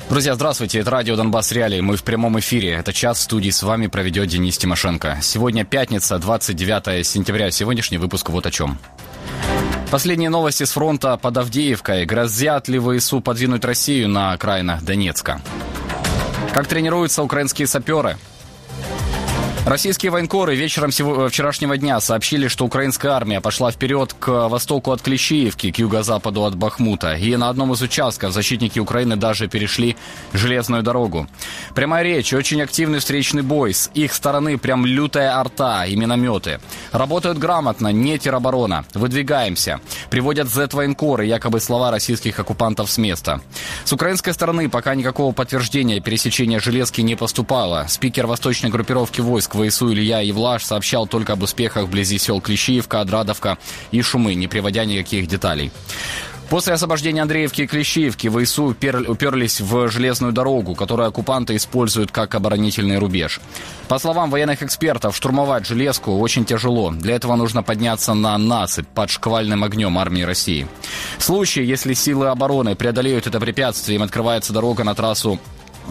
Друзья, здравствуйте, это радио «Донбасс Реалии», мы в прямом эфире. Это час в студии с вами проведет Денис Тимошенко. Сегодня пятница, 29 сентября. Сегодняшний выпуск вот о чем. Последние новости с фронта под Авдеевкой. Грозят ли ВСУ подвинуть Россию на окраинах Донецка? Как тренируются украинские саперы? Российские военкоры вечером вчерашнего дня сообщили, что украинская армия пошла вперед к востоку от Клещеевки, к юго-западу от Бахмута. И на одном из участков защитники Украины даже перешли железную дорогу. Прямая речь, очень активный встречный бой. С их стороны прям лютая арта и минометы. Работают грамотно, не тероборона. Выдвигаемся. Приводят Z-военкоры, якобы слова российских оккупантов с места. С украинской стороны пока никакого подтверждения пересечения железки не поступало. Спикер восточной группировки войск ВСУ Илья Евлаш сообщал только об успехах вблизи сел Клещеевка, Отрадовка и Шумы, не приводя никаких деталей. После освобождения Андреевки и Клещеевки ВСУ уперлись в железную дорогу, которую оккупанты используют как оборонительный рубеж. По словам военных экспертов, штурмовать железку очень тяжело. Для этого нужно подняться на насыпь под шквальным огнем армии России. В случае, если силы обороны преодолеют это препятствие, им открывается дорога на трассу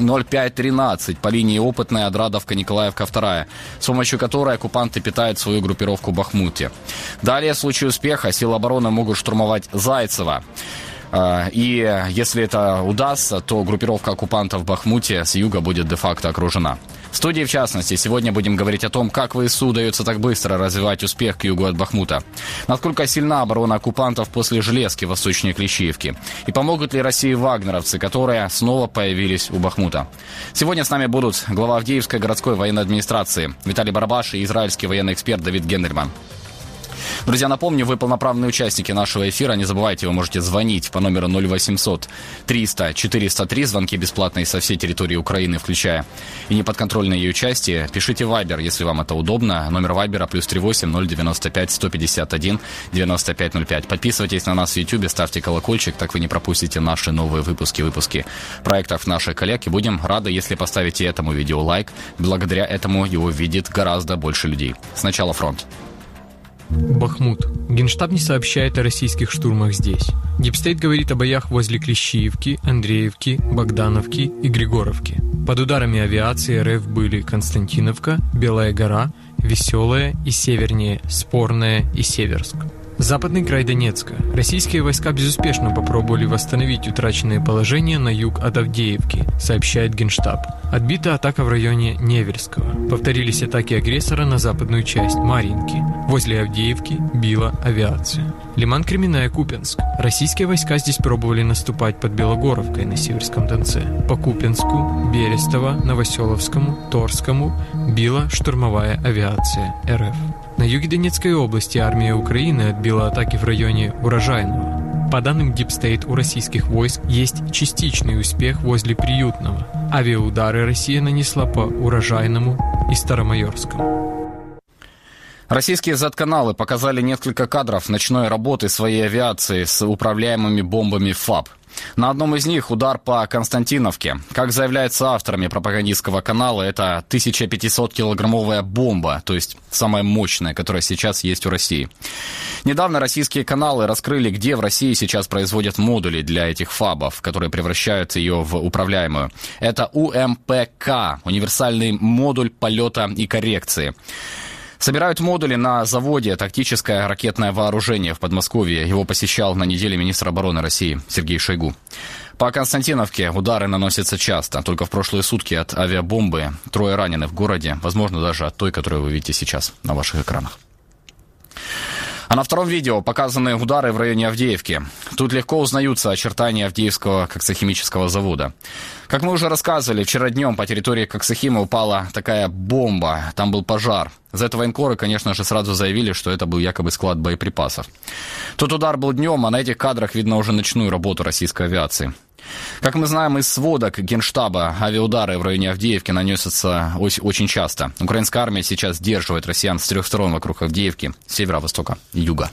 0513 по линии Опытная, Отрадовка, Николаевка 2, с помощью которой оккупанты питают свою группировку в Бахмуте. Далее, в случае успеха, силы обороны могут штурмовать Зайцево. И если это удастся, то группировка оккупантов в Бахмуте с юга будет де-факто окружена. В студии, в частности, сегодня будем говорить о том, как ВСУ удается так быстро развивать успех к югу от Бахмута. Насколько сильна оборона оккупантов после железки восточнее Клещеевки. И помогут ли России вагнеровцы, которые снова появились у Бахмута. Сегодня с нами будут глава Авдеевской городской военной администрации Виталий Барабаш и израильский военный эксперт Давид Гендельман. Друзья, напомню, вы полноправные участники нашего эфира. Не забывайте, вы можете звонить по номеру 0800 300 403. Звонки бесплатные со всей территории Украины, включая и неподконтрольные ей участие. Пишите Viber, если вам это удобно. Номер Вайбера +38 095 151 9505. Подписывайтесь на нас в YouTube, ставьте колокольчик, так вы не пропустите наши новые выпуски проектов наших коллег. И будем рады, если поставите этому видео лайк. Благодаря этому его видит гораздо больше людей. Сначала фронт. Бахмут. Генштаб не сообщает о российских штурмах здесь. Дипстейт говорит о боях возле Клещеевки, Андреевки, Богдановки и Григоровки. Под ударами авиации РФ были Константиновка, Белая гора, Веселая и севернее Спорная и Северск. Западный край Донецка. Российские войска безуспешно попробовали восстановить утраченное положение на юг от Авдеевки, сообщает Генштаб. Отбита атака в районе Неверского. Повторились атаки агрессора на западную часть Марьинки. Возле Авдеевки била авиация. Лиман-Кременная, Купянск. Российские войска здесь пробовали наступать под Белогоровкой на Северском Донце. По Купянску, Берестово, Новоселовскому, Торскому била штурмовая авиация РФ. На юге Донецкой области армия Украины отбила атаки в районе Урожайного. По данным Дипстейт, у российских войск есть частичный успех возле Приютного. Авиаудары Россия нанесла по Урожайному и Старомайорскому. Российские Z-каналы показали несколько кадров ночной работы своей авиации с управляемыми бомбами ФАБ. На одном из них удар по Константиновке. Как заявляется авторами пропагандистского канала, это 1500-килограммовая бомба, то есть самая мощная, которая сейчас есть у России. Недавно российские каналы раскрыли, где в России сейчас производят модули для этих ФАБов, которые превращают ее в управляемую. Это УМПК, универсальный модуль полета и коррекции. Собирают модули на заводе «Тактическое ракетное вооружение» в Подмосковье. Его посещал на неделе министр обороны России Сергей Шойгу. По Константиновке удары наносятся часто. Только в прошлые сутки от авиабомбы 3 ранены в городе. Возможно, даже от той, которую вы видите сейчас на ваших экранах. А на втором видео показаны удары в районе Авдеевки. Тут легко узнаются очертания Авдеевского коксохимического завода. Как мы уже рассказывали, вчера днем по территории Коксохима упала такая бомба. Там был пожар. Z-военкоры, конечно же, сразу заявили, что это был якобы склад боеприпасов. Тот удар был днем, а на этих кадрах видно уже ночную работу российской авиации. Как мы знаем из сводок Генштаба, авиаудары в районе Авдеевки наносятся очень часто. Украинская армия сейчас сдерживает россиян с 3 сторон вокруг Авдеевки, с севера, востока и юга.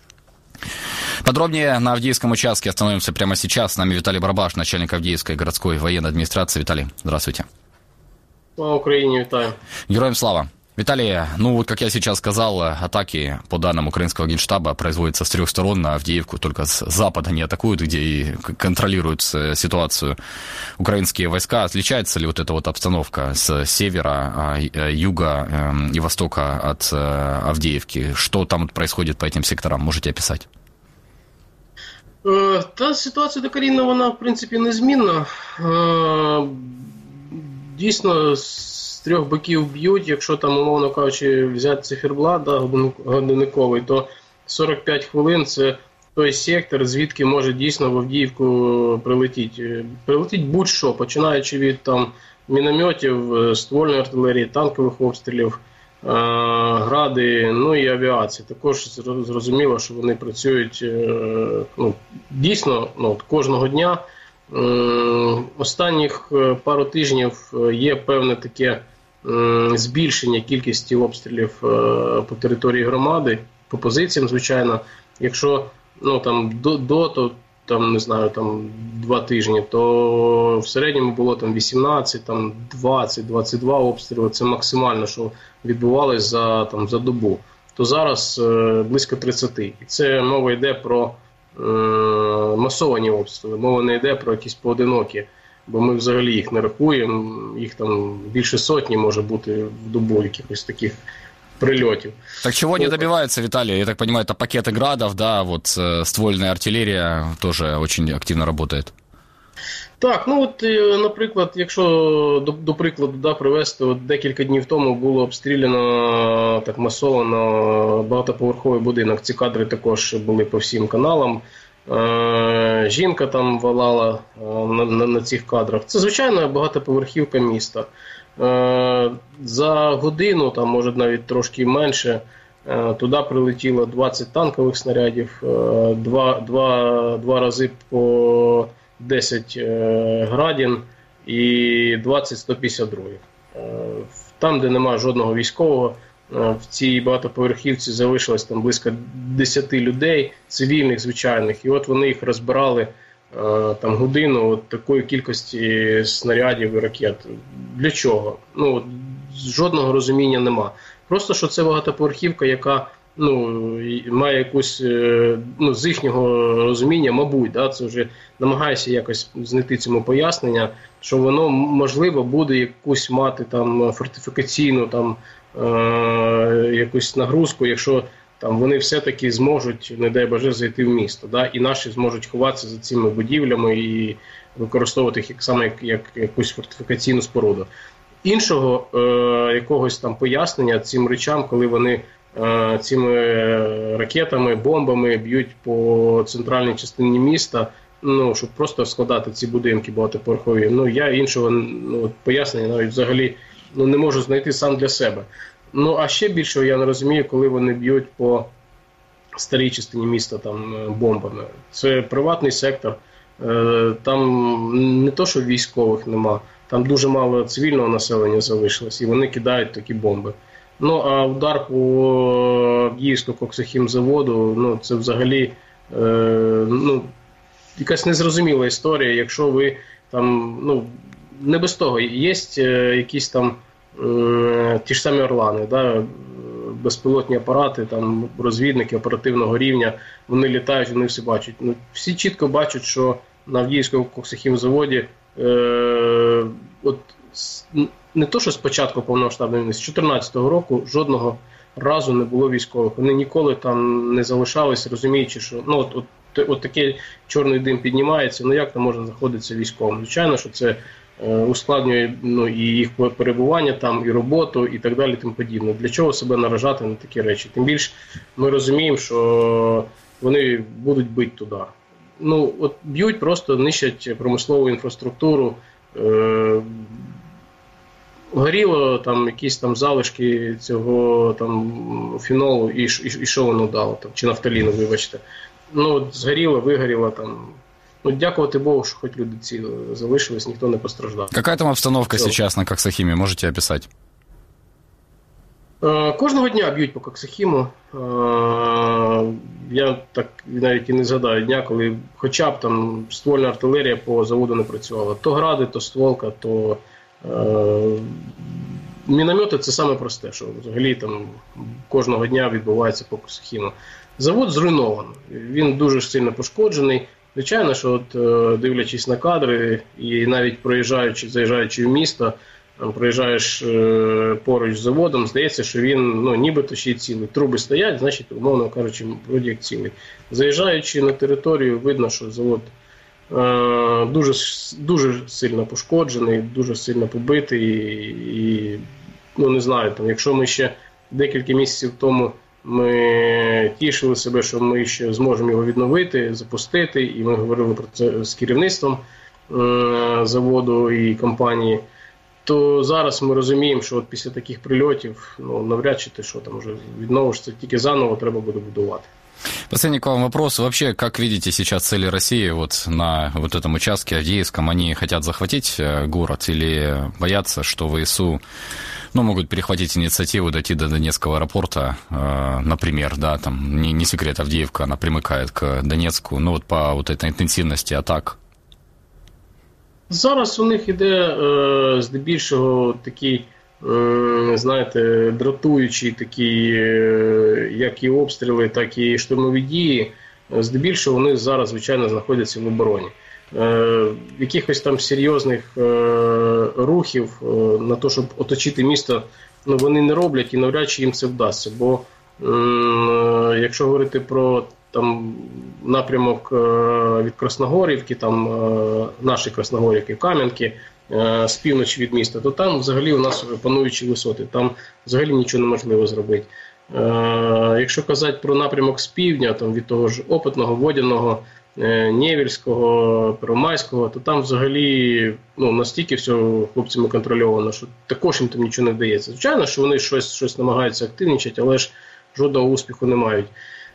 Подробнее на Авдеевском участке остановимся прямо сейчас. С нами Виталий Барабаш, начальник Авдеевской городской военной администрации. Виталий, здравствуйте. Слава Украине, витаю. Героям слава. Виталий, ну вот как я сейчас сказал, атаки, по данным украинского генштаба, производятся с 3 сторон. На Авдеевку только с запада не атакуют, где и контролируют ситуацию украинские войска. Отличается ли вот эта вот обстановка с севера, юга и востока от Авдеевки? Что там происходит по этим секторам? Можете описать? Та ситуація докорінна, вона, в принципі, незмінна. Дійсно, з 3 боків б'ють, якщо там, умовно кажучи, взяти циферблат, да, годинниковий, то 45 хвилин – це той сектор, звідки може дійсно в Авдіївку прилетіти. Прилетить будь-що, починаючи від там мінометів, ствольної артилерії, танкових обстрілів, гради, ну і авіації. Також зрозуміло, що вони працюють дійсно кожного дня. Останніх пару тижнів є певне таке збільшення кількості обстрілів по території громади, по позиціям, звичайно. Якщо то не знаю, 2 тижні, то в середньому було 18, 20, 22 обстріли. Це максимально, що відбувалось за добу. То зараз близько 30. І це мова йде про масовані обстріли. Мова не йде про якісь поодинокі, бо ми взагалі їх не рахуємо. Їх там більше сотні може бути в добу якихось таких прилетів. Так чего не добиваются, Виталий? Я так понимаю, это пакеты градов, да, вот ствольная артиллерия тоже очень активно работает. Так, наприклад, якщо до прикладу привести, декілька днів тому було обстріляно так масово багатоповерховий будинок. Ці кадри також були по всім каналам. Жінка там валала на цих кадрах. Це, звичайно, багатоповерхівка міста. За годину, може навіть трошки менше, туди прилетіло 20 танкових снарядів, два рази по 10 градін і 20 152. Там, де немає жодного військового, в цій багатоповерхівці залишилось там близько 10 людей, цивільних, звичайних, і от вони їх розбирали годину такої кількості снарядів і ракет. Для чого? Жодного розуміння нема. Просто, що це багатоповерхівка, яка має якусь, з їхнього розуміння, мабуть, це вже намагаюся якось знайти цьому пояснення, що воно, можливо, буде якусь мати фортифікаційну якусь нагрузку, якщо вони все-таки зможуть, не дай Боже, зайти в місто. І наші зможуть ховатися за цими будівлями і використовувати їх саме як якусь фортифікаційну споруду. Іншого якогось пояснення цим речам, коли вони цими ракетами, бомбами б'ють по центральній частині міста, щоб просто складати ці будинки багатоповерхові. Я іншого пояснення навіть взагалі не можу знайти сам для себе. А ще більшого я не розумію, коли вони б'ють по старій частині міста бомбами. Це приватний сектор, там не то, що військових нема, там дуже мало цивільного населення залишилось, і вони кидають такі бомби. А удар по Авдіївському коксохімзаводу, це взагалі якась незрозуміла історія, якщо ви не без того, є якісь ті ж самі Орлани, безпілотні апарати, розвідники оперативного рівня, вони літають, вони все бачать. Всі чітко бачать, що на Авдіївському коксохімзаводі не то, що з початку повномасштабної війни, з 2014 року жодного разу не було військових. Вони ніколи там не залишались, розуміючи, що от такий чорний дим піднімається, як там можна знаходитися військовим? Звичайно, що це ускладнює і їх перебування там, і роботу, і так далі, тому подібне. Для чого себе наражати на такі речі? Тим більше ми розуміємо, що вони будуть бити туди. Б'ють, просто нищать промислову інфраструктуру, горіло якісь залишки цього фенолу, і що воно дало, чи нафталіну, вибачте. Згоріло, вигоріло дякувати Богу, що хоч люди ці залишились, ніхто не постраждав. Какая там обстановка сейчас на Коксохиме, можете описать? Кожного дня б'ють по Коксохіму. Я так навіть і не згадаю дня, коли хоча б ствольна артилерія по заводу не працювала. То гради, то стволка, то міномети – це саме просте, що взагалі там кожного дня відбувається по Сухіму. Завод зруйнований, він дуже сильно пошкоджений. Звичайно, що от, дивлячись на кадри і навіть заїжджаючи в місто, проїжджаєш поруч з заводом, здається, що він нібито ще й цілий. Труби стоять, значить, умовно кажучи, вроді як цілий. Заїжджаючи на територію, видно, що завод дуже, дуже сильно пошкоджений, дуже сильно побитий. І не знаю, якщо ми ще декілька місяців тому ми тішили себе, що ми ще зможемо його відновити, запустити, і ми говорили про це з керівництвом заводу і компанії, то зараз мы розуміємо, що от після таких прильотів, навряд чи ти що там вже відновишся, тільки заново треба буде будувати. Последний к вам вопрос. Вообще, как видите сейчас цели России вот на вот этом участке Авдеевском? Они хотят захватить город или боятся, что ВСУ могут перехватить инициативу, дойти до Донецкого аэропорта, например, да, там не секрет, Авдеевка, она примыкает к Донецку, по вот этой интенсивности атак? Зараз у них іде здебільшого такий, знаєте, дратуючий такий, як і обстріли, так і штурмові дії. Здебільшого вони зараз, звичайно, знаходяться в обороні. Якихось там серйозних рухів на те, щоб оточити місто, вони не роблять і навряд чи їм це вдасться. Бо якщо говорити про напрямок від Красногорівки, наші Красногорівки, Кам'янки, з півночі від міста, то там взагалі у нас пануючі висоти, там взагалі нічого неможливо зробити. Якщо казати про напрямок з півдня, від того ж Опитного, Водяного, Невільського, Первомайського, то там взагалі настільки все хлопцями контрольовано, що також їм там нічого не вдається. Звичайно, що вони щось намагаються активнічати, але ж жодного успіху не мають.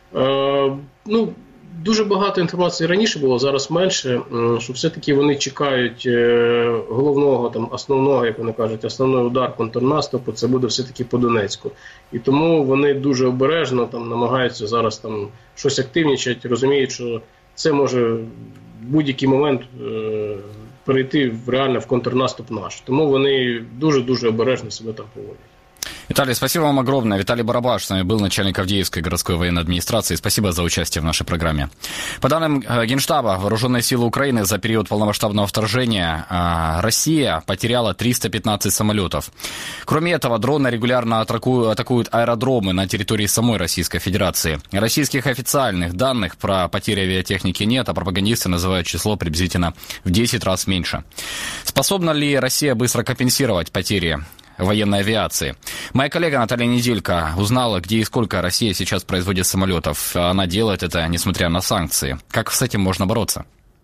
Дуже багато інформації раніше було, зараз менше, що все-таки вони чекають головного, основного, як вони кажуть, основний удар контрнаступу, це буде все-таки по Донецьку. І тому вони дуже обережно намагаються зараз щось активнічати, розуміють, що це може в будь-який момент перейти реально в контрнаступ наш. Тому вони дуже-дуже обережно себе там поводять. Виталий, спасибо вам огромное. Виталий Барабаш с нами был, начальник Авдеевской городской военной администрации. Спасибо за участие в нашей программе. По данным Генштаба, вооруженные силы Украины за период полномасштабного вторжения Россия потеряла 315 самолетов. Кроме этого, дроны регулярно атакуют аэродромы на территории самой Российской Федерации. Российских официальных данных про потери авиатехники нет, а пропагандисты называют число приблизительно в 10 раз меньше. Способна ли Россия быстро компенсировать потери военной авиации? Моя коллега Наталья Неделько узнала, где и сколько Россия сейчас производит самолетов. Она делает это, несмотря на санкции. Как с этим можно бороться?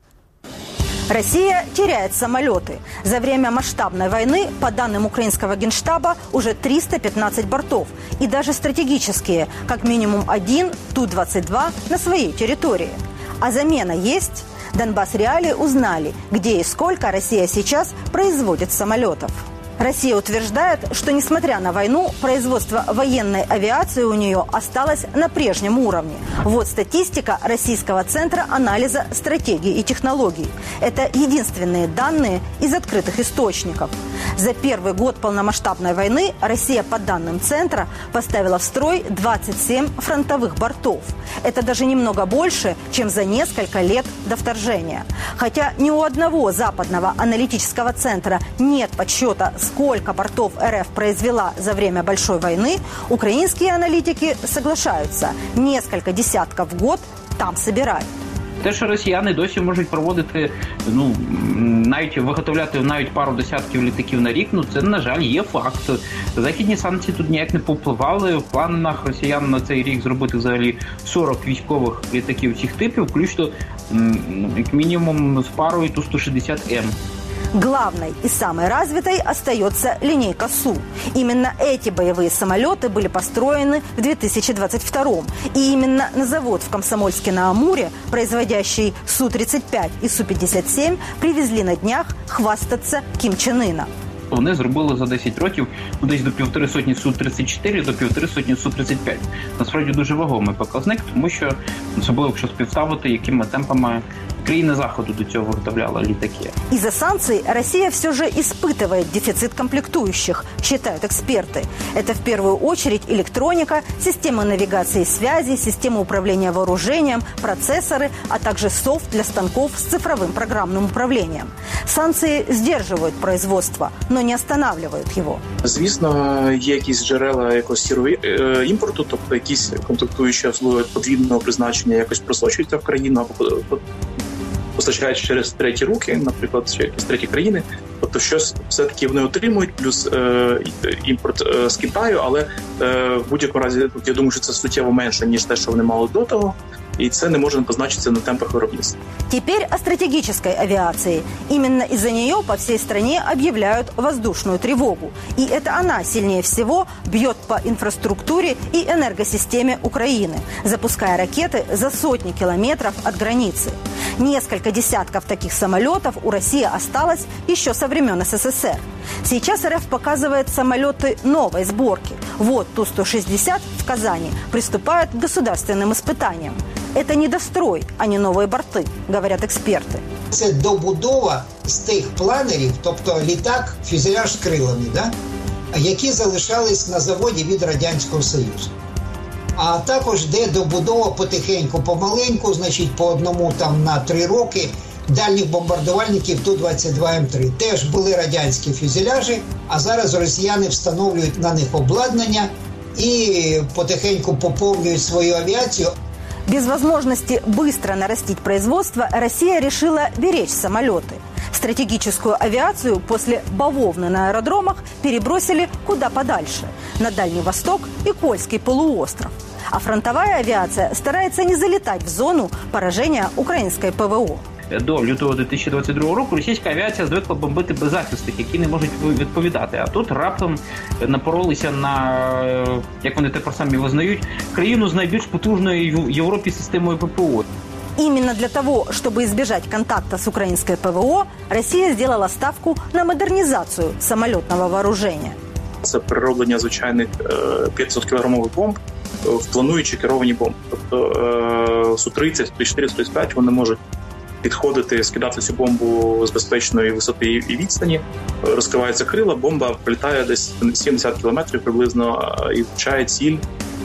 Россия теряет самолеты. За время масштабной войны, по данным украинского Генштаба, уже 315 бортов. И даже стратегические, как минимум один Ту-22 на своей территории. А замена есть? Донбасс Реалии узнали, где и сколько Россия сейчас производит самолетов. Россия утверждает, что, несмотря на войну, производство военной авиации у нее осталось на прежнем уровне. Вот статистика Российского центра анализа стратегий и технологий. Это единственные данные из открытых источников. За первый год полномасштабной войны Россия, по данным центра, поставила в строй 27 фронтовых бортов. Это даже немного больше, чем за несколько лет до вторжения. Хотя ни у одного западного аналитического центра нет подсчета, сколько бортов РФ произвела за время Большой войны, украинские аналитики соглашаются. Несколько десятков в год там собирают. Те, що росіяни досі можуть проводити, навіть виготовляти навіть пару десятків літаків на рік, це, на жаль, є факт. Західні санкції тут ніяк не повпливали. В планах росіян на цей рік зробити взагалі 40 військових літаків цих типів, включно, як мінімум, з парою Ту-160М. Главной и самой развитой остается линейка Су. Именно эти боевые самолеты были построены в 2022-м. И именно на завод в Комсомольске-на-Амуре, производящий Су-35 и Су-57, привезли на днях хвастаться Кім Чен Іна. Вони зробили за 10 років десь до 150 Су-34, до 150 Су-35. Насправді дуже вагомий показник, тому що, особливо якщо співставити, якими темпами країни Заходу до цього виготовляли літаки. Из-за санкций Россия все же испытывает дефицит комплектующих, считают эксперты. Это в первую очередь электроника, системы навигации и связи, системы управления вооружением, процессоры, а также софт для станков с цифровым программным управлением. Санкции сдерживают производство, но не останавливают его. Звісно, є якісь джерела якогось сірого імпорту, тобто якісь комплектуючі подвійного призначення якось просочуються в країну або постачають через треті руки, наприклад, чи якісь треті країни. Тобто щось все-таки вони отримують, плюс імпорт з Китаю, але в будь-якому разі, я думаю, що це суттєво менше, ніж те, що вони мали до того. И це не может позначиться на темпах виробництва. Теперь о стратегической авиации. Именно из-за нее по всей стране объявляют воздушную тревогу. И это она сильнее всего бьет по инфраструктуре и энергосистеме Украины, запуская ракеты за сотни километров от границы. Несколько десятков таких самолетов у России осталось еще со времен СССР. Сейчас РФ показывает самолеты новой сборки. Вот Ту-160 в Казани приступает к государственным испытаниям. Это недострой, а не новые борти, говорят експерти. Це добудова з тих планерів, тобто літак, фюзеляж з крилами, да? Які залишались на заводі від Радянського Союзу. А також де добудова потихеньку, помаленьку, значить по одному там на 3 роки дальніх бомбардувальників Ту-22М3. Теж були радянські фюзеляжі, а зараз росіяни встановлюють на них обладнання и потихоньку пополняют свою авиацию. Без возможности быстро нарастить производство Россия решила беречь самолеты. Стратегическую авиацию после бавовны на аэродромах перебросили куда подальше – на Дальний Восток и Кольский полуостров. А фронтовая авиация старается не залетать в зону поражения украинской ПВО. До лютого 2022 року російська авіація звикла бомбити беззахисних, які не можуть відповідати. А тут раптом напоролися на, як вони тепер самі визнають, країну з найбільш потужною в Європі системою ППО. Именно для того, чтобы избежать контакта с украинской ПВО, Россия сделала ставку на модернизацию самолетного вооружения. Це перероблення звичайних 500-кілограмових бомб в плануючі керовані бомби. Тобто Су-30, Су-34, Су-35 вони можуть підходити, скидати цю бомбу з безпечної висоти і відстані, розкриваються крила, бомба прилітає десь 70 кілометрів приблизно і влучає ціль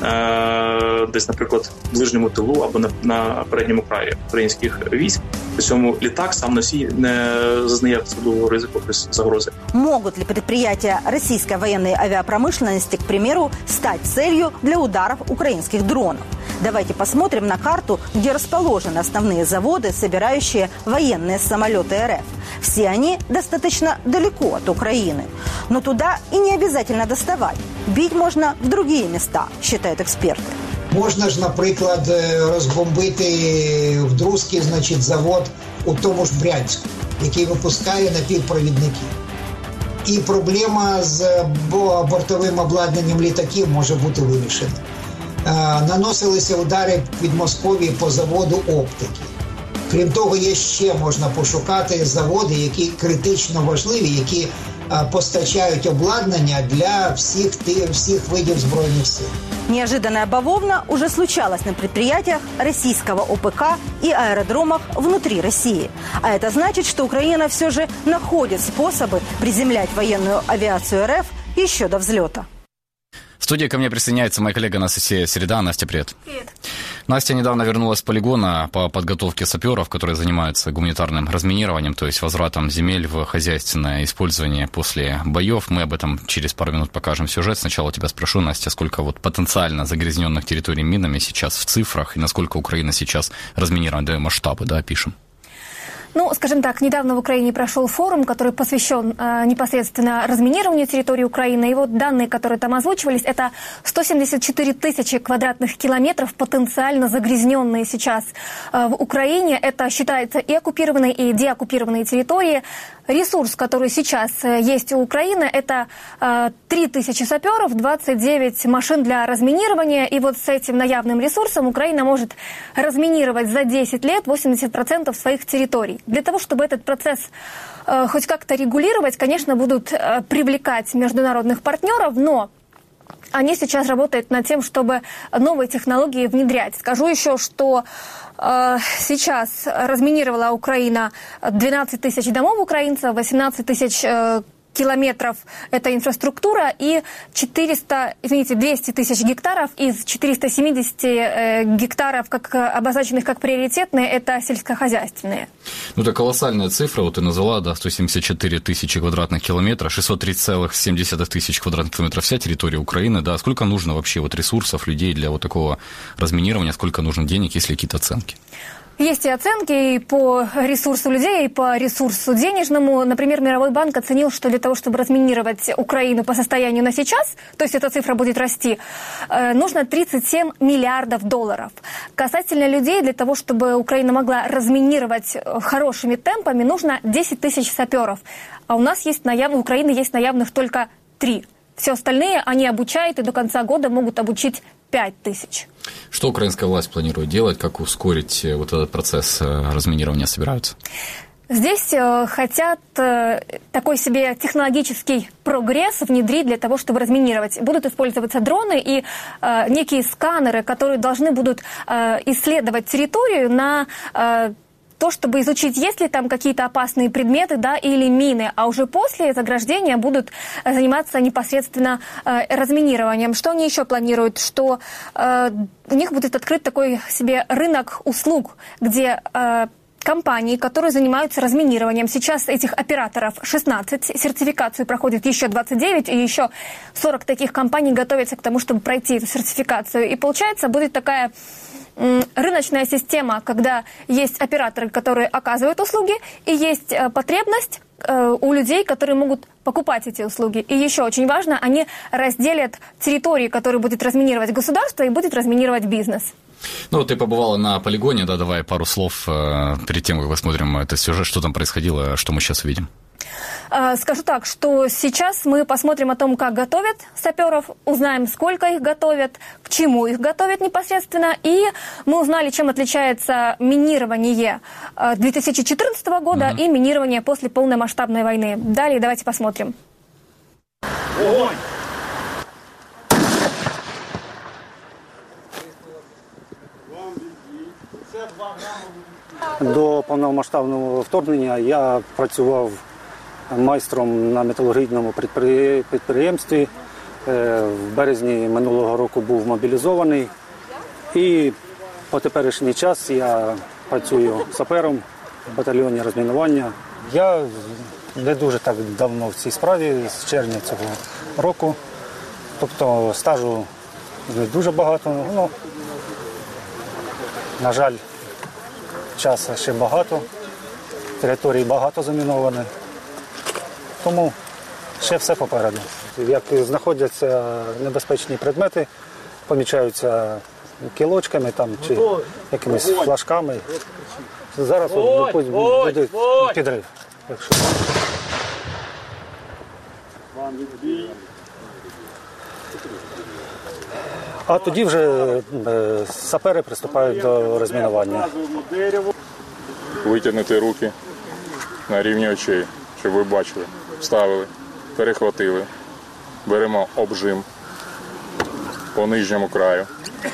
десь, наприклад, в ближньому тилу або на передньому краї українських військ. При цьому літак сам носій не зазнає особливого ризику загрози. Могут ли предприятия российской военной авиапромышленности, к примеру, стать целью для ударов украинских дронов? Давайте посмотрим на карту, где расположены основные заводы, собирающие военные самолеты РФ. Все они достаточно далеко от Украины. Но туда и не обязательно доставать. Бить можно в другие места, считают эксперты. Можна ж, наприклад, розбомбити в Друзький, значить, завод у тому ж Брянську, який випускає напівпровідники. І проблема з бортовим обладнанням літаків може бути вирішена. Наносилися удари від Московії по заводу оптики. Крім того, є ще можна пошукати заводи, які критично важливі, які постачають обладнання для всіх видів збройних сил. Неожиданная бавовна уже случалась на предприятиях российского ОПК и аэродромах внутри России. А это значит, что Украина все же находит способы приземлять военную авиацию РФ еще до взлета. В студии ко мне присоединяется моя коллега Анастасия Середа. Настя, привет. Привет. Настя недавно вернулась с полигона по подготовке саперов, которые занимаются гуманитарным разминированием, то есть возвратом земель в хозяйственное использование после боев. Мы об этом через пару минут покажем сюжет. Сначала тебя спрошу, Настя, сколько вот потенциально загрязненных территорий минами сейчас в цифрах и насколько Украина сейчас разминирована, да, масштабы, да, опишем. Ну, скажем так, недавно в Украине прошел форум, который посвящен непосредственно разминированию территории Украины. И вот данные, которые там озвучивались, это 174 тысячи квадратных километров потенциально загрязненные сейчас в Украине. Это считается и оккупированные, и деоккупированные территории. Ресурс, который сейчас есть у Украины, это 3000 саперов, 29 машин для разминирования. И вот с этим наявным ресурсом Украина может разминировать за 10 лет 80% своих территорий. Для того, чтобы этот процесс хоть как-то регулировать, конечно, будут привлекать международных партнеров, но они сейчас работают над тем, чтобы новые технологии внедрять. Скажу еще, что сейчас разминировала Украина 12 тысяч домов украинцев, 18 тысяч километров – это инфраструктура, и 200 тысяч гектаров из 470 гектаров, обозначенных как приоритетные, это сельскохозяйственные. Ну, это колоссальная цифра, вот ты назвала, да, 174 тысячи квадратных километров, 630,7 тысяч квадратных километров вся территория Украины, да, сколько нужно вообще вот ресурсов, людей для вот такого разминирования, сколько нужно денег, есть ли какие-то оценки? Есть и оценки и по ресурсу людей, и по ресурсу денежному. Например, Мировой банк оценил, что для того, чтобы разминировать Украину по состоянию на сейчас, то есть эта цифра будет расти, нужно 37 миллиардов долларов. Касательно людей, для того, чтобы Украина могла разминировать хорошими темпами, нужно 10 тысяч саперов. А у Украины есть наявных только 3. Все остальные они обучают и до конца года могут обучить 5 тысяч. Что украинская власть планирует делать? Как ускорить вот этот процесс разминирования собираются? Здесь хотят такой себе технологический прогресс внедрить для того, чтобы разминировать. Будут использоваться дроны и некие сканеры, которые должны будут исследовать территорию на то, чтобы изучить, есть ли там какие-то опасные предметы, да, или мины, а уже после заграждения будут заниматься непосредственно разминированием. Что они еще планируют? Что у них будет открыт такой себе рынок услуг, где компании, которые занимаются разминированием. Сейчас этих операторов 16, сертификацию проходит еще 29, и еще 40 таких компаний готовятся к тому, чтобы пройти эту сертификацию. И получается, будет такая рыночная система, когда есть операторы, которые оказывают услуги, и есть потребность у людей, которые могут покупать эти услуги. И еще очень важно, они разделят территории, которые будет разминировать государство и будет разминировать бизнес. Ну, вот ты побывала на полигоне, да, давай пару слов перед тем, как посмотрим этот сюжет, что там происходило, что мы сейчас увидим. Скажу так, что сейчас мы посмотрим о том, как готовят саперов, узнаем, сколько их готовят, к чему их готовят непосредственно, и мы узнали, чем отличается минирование 2014 года и минирование после полномасштабной войны. Далее давайте посмотрим. Огонь! До повномасштабного вторгнення я працював майстром на металургійному підприємстві. В березні минулого року був мобілізований. І по теперішній час я працюю сапером в батальйоні розмінування. Я не дуже так давно в цій справі, з червня цього року. Тобто стажу не дуже багато. Ну, на жаль, часу ще багато, території багато заміновано. Тому ще все попереду. Як знаходяться небезпечні предмети, помічаються кілочками там, чи якимись флажками. Зараз буде підрив. Якщо... А тоді вже сапери приступають до розмінування. Витягнути руки на рівні очей, щоб ви бачили. Вставили, перехватили, беремо обжим по нижньому краю,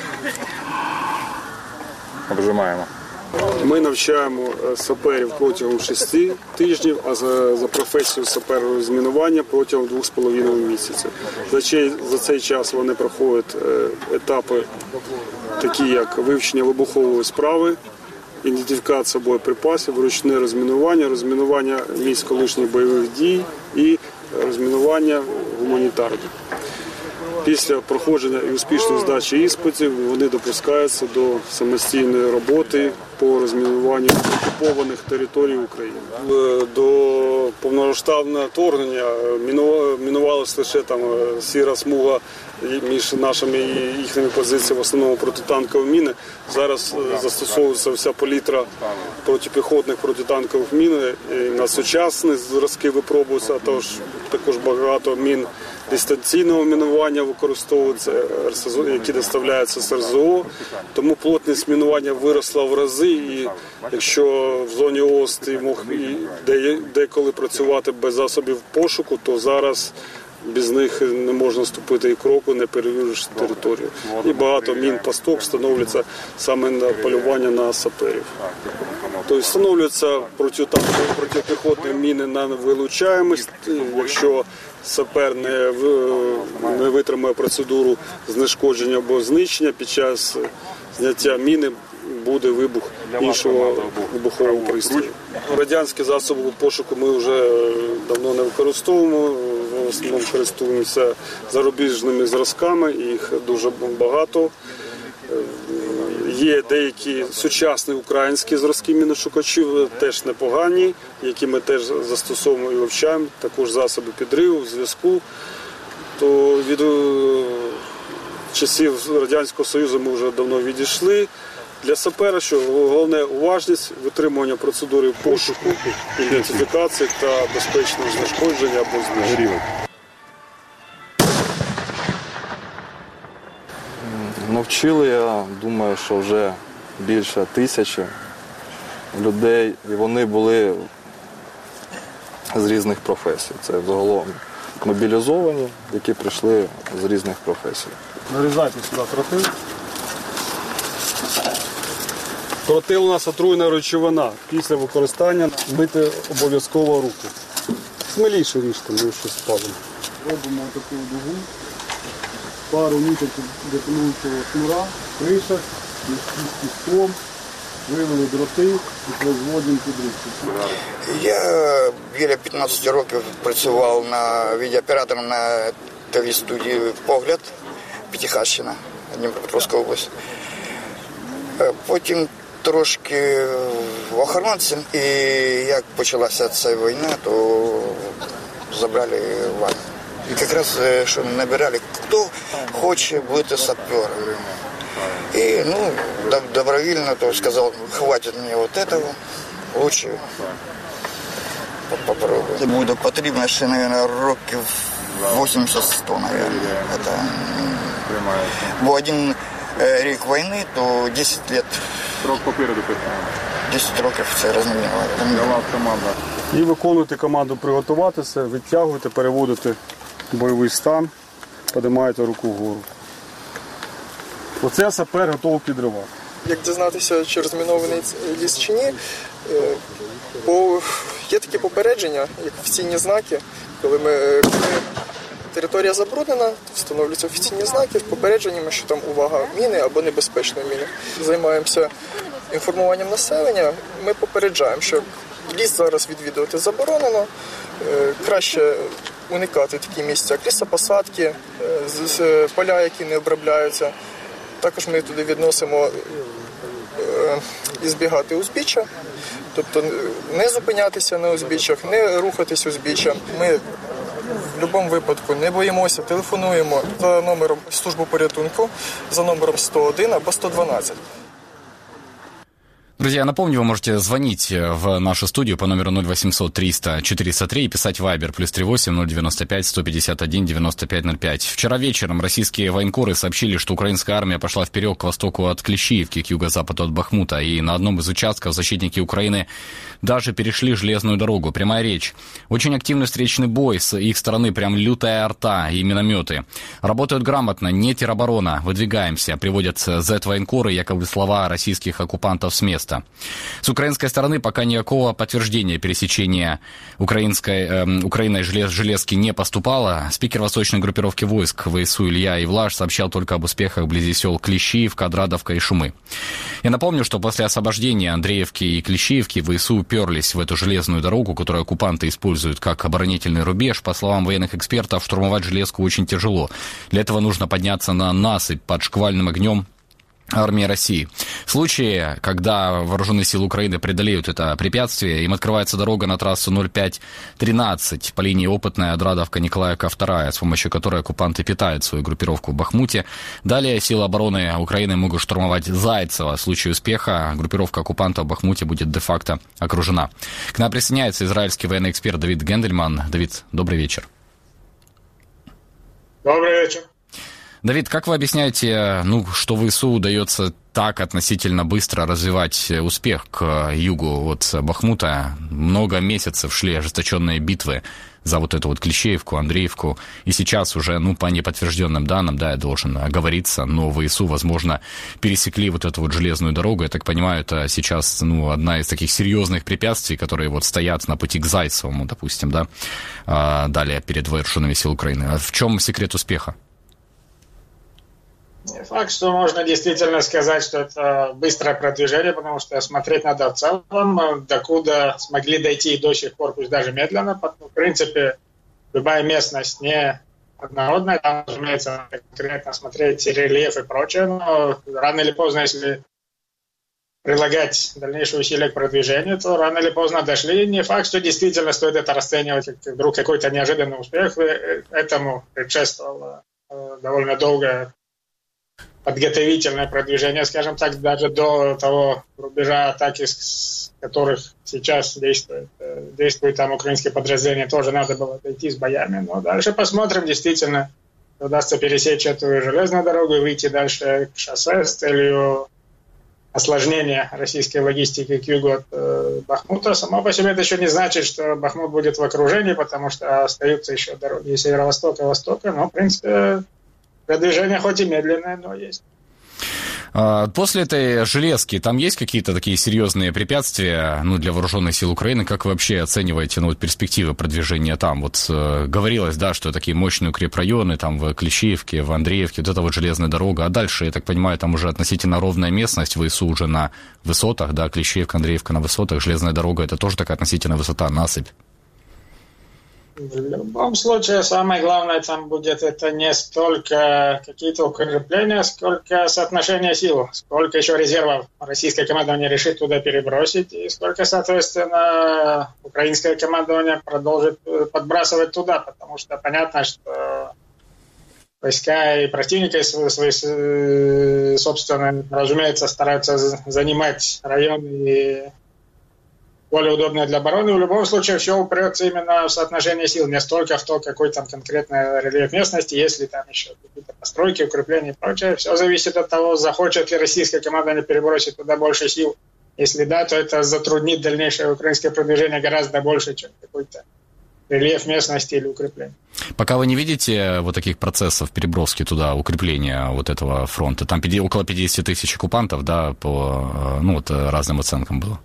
обжимаємо. Ми навчаємо саперів протягом 6 тижнів, а за професію сапера розмінування протягом 2,5 місяця. За цей час вони проходять етапи, такі як вивчення вибухової справи, ідентифікація боєприпасів, ручне розмінування, розмінування місць колишніх бойових дій і розмінування гуманітарне. Після проходження і успішної здачі іспитів вони допускаються до самостійної роботи по розмінуванню окупованих територій України. До повномасштабного вторгнення мінувалася лише там сіра смуга між нашими і їхніми позиціями, в основному протитанкові міни. Зараз застосовується вся палітра протипіхотних протитанкових мін. На сучасні зразки випробуються, а також багато мін дистанційного мінування використовуються, які доставляються з РЗО. Тому плотність мінування виросла в рази. І якщо в зоні ООС ти мог деколи працювати без засобів пошуку, то зараз без них не можна ступити і кроку, не перевіривши територію. І багато мін-пасток встановлюється саме на полювання на саперів. Тобто встановлюються протипіхотні міни на вилучаємість, якщо сапер не витримає процедуру знешкодження або знищення, під час зняття міни буде вибух іншого вибухового пристрою. Радянські засоби пошуку ми вже давно не використовуємо, в основному користуємося зарубіжними зразками, їх дуже багато. Є деякі сучасні українські зразки міношукачів, теж непогані, які ми теж застосовуємо і вивчаємо, також засоби підриву, зв'язку. То від часів Радянського Союзу ми вже давно відійшли. Для сапера, що головне уважність, витримування процедури пошуку, ідентифікації та безпечного знешкодження або знищення. Навчили, я думаю, що вже більше 1000 людей, і вони були з різних професій. Це загалом мобілізовані, які прийшли з різних професій. Нарізайте сюди тротил. Тротил у нас отруйна речовина. Після використання мити обов'язково руку. Сміліше ріжте, ми щось спалимо. Робимо таку дугу. Пару місяців детонуючого шнура, кришок, мішки з піском, вивели дроти і производимо підрізку. Я біля 15 років працював відеооператором на телестудії «Погляд», П'ятихатщина, Дніпропетровська область. Потім трошки в охоронці, і як почалася ця війна, то забрали в армію. И как раз, что набирали, кто хочет быть сапером. И, добровольно то сказал, хватит мне вот этого, лучше попробую. Буде потрібно ще, наверное, років 80-100, наверное. Это... Бо один рік війни, то 10 лет. Срок попереду. 10 років це розмінювали. І виконуєте команду приготуватися, відтягуєте, переводите бойовий стан, піднімаєте руку вгору. Оце сапер готовий підривати. Як дізнатися, чи розмінований ліс чи ні, є такі попередження, як офіційні знаки, коли територія забруднена, встановлюються офіційні знаки з попередженнями, що там увага, міни або небезпечні міни. Займаємося інформуванням населення, ми попереджаємо, що ліс зараз відвідувати заборонено, краще уникати такі місця, як лісопосадки, поля, які не обробляються. Також ми туди відносимо і збігати узбіччя, тобто не зупинятися на узбіччях, не рухатись узбіччям. Ми в будь-якому випадку не боїмося, телефонуємо за номером служби порятунку, за номером 101 або 112. Друзья, напомню, вы можете звонить в нашу студию по номеру 0800 300 403 и писать Viber +38 095 151 9505. Вчера вечером российские военкоры сообщили, что украинская армия пошла вперед к востоку от Клещиевки, к юго-западу от Бахмута, и на одном из участков защитники Украины даже перешли железную дорогу. Прямая речь. Очень активный встречный бой, с их стороны прям лютая арта и минометы. Работают грамотно, не тероборона, выдвигаемся, приводят зет-военкоры якобы слова российских оккупантов с места. С украинской стороны пока никакого подтверждения пересечения Украиной железки не поступало. Спикер восточной группировки войск ВСУ Илья Ивлаш сообщал только об успехах вблизи сел Клещиевка, Отрадовка и Шумы. Я напомню, что после освобождения Андреевки и Клещиевки ВСУ уперлись в эту железную дорогу, которую оккупанты используют как оборонительный рубеж. По словам военных экспертов, штурмовать железку очень тяжело. Для этого нужно подняться на насыпь под шквальным огнем армии России. В случае, когда вооруженные силы Украины преодолеют это препятствие, им открывается дорога на трассу 0513 по линии Опытная, Отрадовка, Николаевка, 2, с помощью которой оккупанты питают свою группировку в Бахмуте. Далее силы обороны Украины могут штурмовать Зайцево. В случае успеха группировка оккупантов в Бахмуте будет де-факто окружена. К нам присоединяется израильский военный эксперт Давид Гендельман. Давид, добрый вечер. Добрый вечер. Давид, как вы объясняете, что ВСУ удается так относительно быстро развивать успех к югу от Бахмута? Много месяцев шли ожесточенные битвы за вот эту вот Клещеевку, Андреевку, и сейчас уже, по неподтвержденным данным, да, я должен оговориться, но ВСУ, возможно, пересекли вот эту вот железную дорогу. Я так понимаю, это сейчас, одна из таких серьезных препятствий, которые вот стоят на пути к Зайцевому, допустим, да, далее перед вооруженными силами Украины. А в чем секрет успеха? Не факт, что можно действительно сказать, что это быстрое продвижение, потому что смотреть надо в целом, докуда смогли дойти и до сих пор, пусть даже медленно. В принципе, любая местность не однородная, там, разумеется, конкретно смотреть рельеф и прочее, но рано или поздно, если прилагать дальнейшие усилия к продвижению, то рано или поздно дошли. Не факт, что действительно стоит это расценивать, как вдруг какой-то неожиданный успех. Этому предшествовало довольно долгое подготовительное продвижение, скажем так, даже до того рубежа атаки, с которых сейчас действует там украинские подразделения, тоже надо было дойти с боями. Но дальше посмотрим, действительно, удастся пересечь эту железную дорогу и выйти дальше к шоссе с целью осложнения российской логистики к югу от Бахмута. Само по себе это еще не значит, что Бахмут будет в окружении, потому что остаются еще дороги северо-востока и востока, но, в принципе, продвижение хоть и медленное, но есть. После этой железки там есть какие-то такие серьезные препятствия для вооруженных сил Украины? Как вы вообще оцениваете перспективы продвижения там? Вот говорилось, да, что такие мощные укрепрайоны там в Клещеевке, в Андреевке, вот эта вот железная дорога. А дальше, я так понимаю, там уже относительно ровная местность, ВСУ уже на высотах, да, Клещеевка, Андреевка на высотах, железная дорога — это тоже такая относительная высота, насыпь. В любом случае, самое главное там будет это не столько какие-то укрепления, сколько соотношение сил, сколько еще резервов российское командование решит туда перебросить, и сколько, соответственно, украинское командование продолжит подбрасывать туда, потому что понятно, что войска и противника свои, собственно, разумеется, стараются занимать районы более удобное для обороны. В любом случае все упрется именно в соотношение сил, не столько в то, какой там конкретный рельеф местности, если там еще какие-то постройки, укрепления и прочее. Все зависит от того, захочет ли российское командование перебросить туда больше сил. Если да, то это затруднит дальнейшее украинское продвижение гораздо больше, чем какой-то рельеф местности или укрепление. Пока вы не видите вот таких процессов переброски туда, укрепления вот этого фронта, там около 50 тысяч оккупантов, да, по разным оценкам было?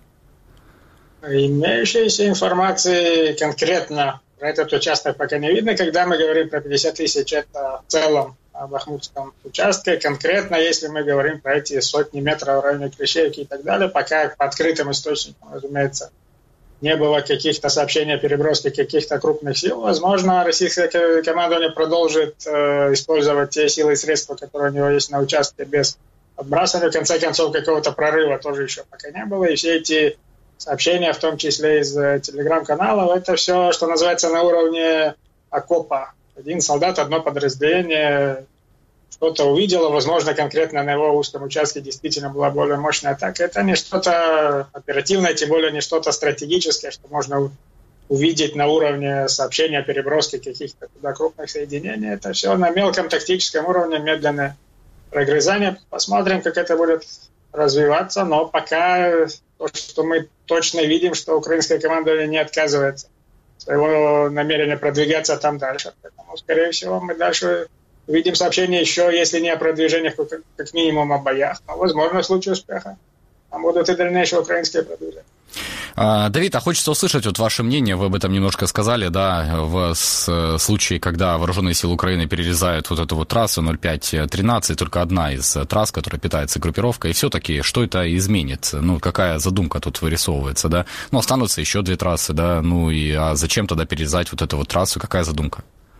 Имеющейся информации конкретно про этот участок пока не видно. Когда мы говорим про 50 тысяч, это в целом о Бахмутском участке. Конкретно, если мы говорим про эти сотни метров в районе Клещеевки и так далее, пока по открытым источникам, разумеется, не было каких-то сообщений о переброске каких-то крупных сил. Возможно, российское командование продолжит использовать те силы и средства, которые у него есть на участке, без отбрасывания. В конце концов, какого-то прорыва тоже еще пока не было. И все эти сообщения, в том числе из телеграм-каналов, это все, что называется, на уровне окопа. Один солдат, одно подразделение что-то увидело, возможно, конкретно на его узком участке действительно была более мощная атака. Это не что-то оперативное, тем более не что-то стратегическое, что можно увидеть на уровне сообщения о переброске каких-то туда крупных соединений. Это все на мелком тактическом уровне, медленное прогрызание. Посмотрим, как это будет развиваться, но пока то, что мы точно видим, что украинское командование не отказывается от своего намерения продвигаться там дальше. Поэтому, скорее всего, мы дальше увидим сообщения еще, если не о продвижениях, то как минимум о боях. Но, возможно, в случае успеха там будут и дальнейшие украинские продвижения. Давид, а хочется услышать ваше мнение, вы об этом немножко сказали, да, в случае, когда вооруженные силы Украины перерезают вот эту вот трассу 05-13, только одна из трасс, которая питается группировкой, и все-таки что это изменит? Какая задумка тут вырисовывается, да? Останутся еще две трассы, да, а зачем тогда перерезать вот эту вот трассу, какая задумка?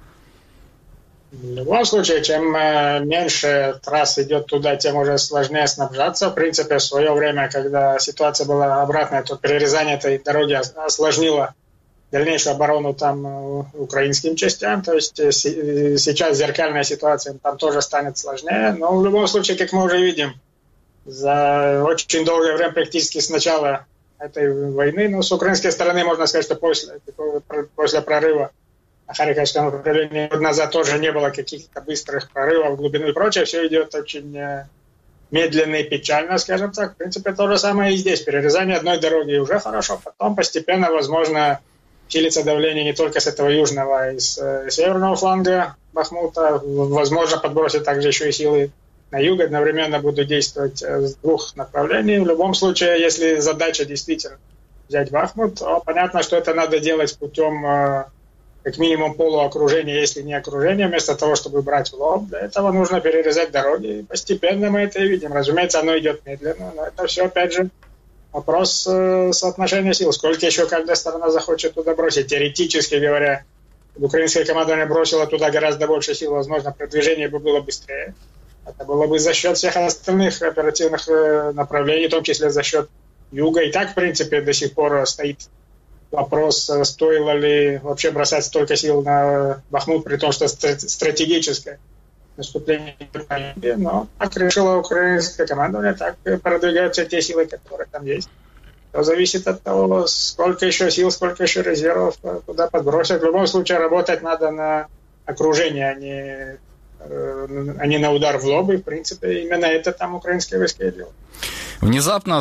В любом случае, чем меньше трасс идет туда, тем уже сложнее снабжаться. В принципе, в свое время, когда ситуация была обратная, то перерезание этой дороги осложнило дальнейшую оборону там украинским частям. То есть сейчас зеркальная ситуация там тоже станет сложнее. Но в любом случае, как мы уже видим, за очень долгое время, практически с начала этой войны, с украинской стороны, можно сказать, что после прорыва на Харьковском направлении год назад тоже не было каких-то быстрых прорывов в глубину и прочее. Все идет очень медленно и печально, скажем так. В принципе, то же самое и здесь. Перерезание одной дороги уже хорошо. Потом постепенно, возможно, усилится давление не только с этого южного, и с северного фланга Бахмута. Возможно, подбросит также еще и силы на юг. Одновременно будут действовать с двух направлений. В любом случае, если задача действительно взять Бахмут, то понятно, что это надо делать путем как минимум полуокружения, если не окружения, вместо того, чтобы брать в лоб. Для этого нужно перерезать дороги. И постепенно мы это и видим. Разумеется, оно идет медленно, но это все, опять же, вопрос соотношения сил. Сколько еще каждая сторона захочет туда бросить? Теоретически говоря, украинская команда бросила туда гораздо больше сил, возможно, продвижение бы было быстрее. Это было бы за счет всех остальных оперативных направлений, в том числе за счет юга. И так, в принципе, до сих пор стоит вопрос, стоило ли вообще бросать столько сил на Бахмут, при том, что стратегическое наступление. Но так решила украинская команда, так продвигаются те силы, которые там есть. То зависит от того, сколько еще сил, сколько еще резервов туда подбросят. В любом случае работать надо на окружение, а не на удар в лоб. И, в принципе, именно это там украинские войска делают. Внезапно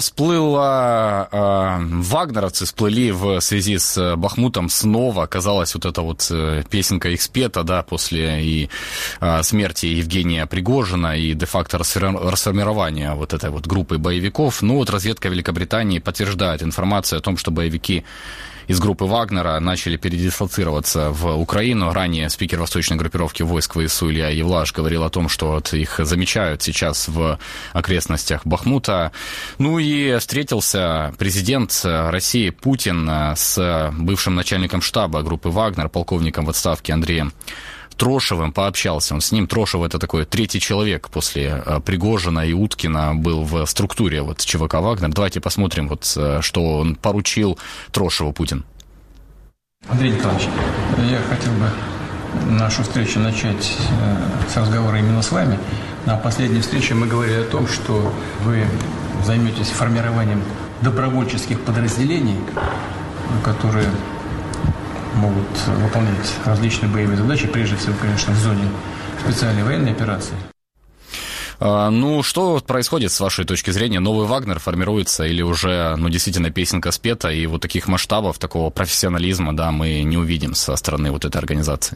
вагнеровцы всплыли в связи с Бахмутом снова. Казалось, вот эта вот песенка их спета, да, после и смерти Евгения Пригожина и де-факто расформирования вот этой вот группы боевиков. Ну вот разведка Великобритании подтверждает информацию о том, что боевики из группы Вагнера начали передислоцироваться в Украину. Ранее спикер восточной группировки войск ВСУ Илья Евлаш говорил о том, что вот их замечают сейчас в окрестностях Бахмута. Ну и встретился президент России Путин с бывшим начальником штаба группы Вагнер, полковником в отставке Андреем Трошевым, пообщался он с ним. Трошев — это такой третий человек после Пригожина и Уткина был в структуре вот ЧВК «Вагнер». Давайте посмотрим, вот, что он поручил Трошеву Путин. Андрей Николаевич, я хотел бы нашу встречу начать с разговора именно с вами. На последней встрече мы говорили о том, что вы займетесь формированием добровольческих подразделений, которые могут выполнять различные боевые задачи, прежде всего, конечно, в зоне специальной военной операции. Ну, что происходит с вашей точки зрения? Новый Вагнер формируется или уже, действительно, песенка спета, и вот таких масштабов, такого профессионализма, да, мы не увидим со стороны вот этой организации?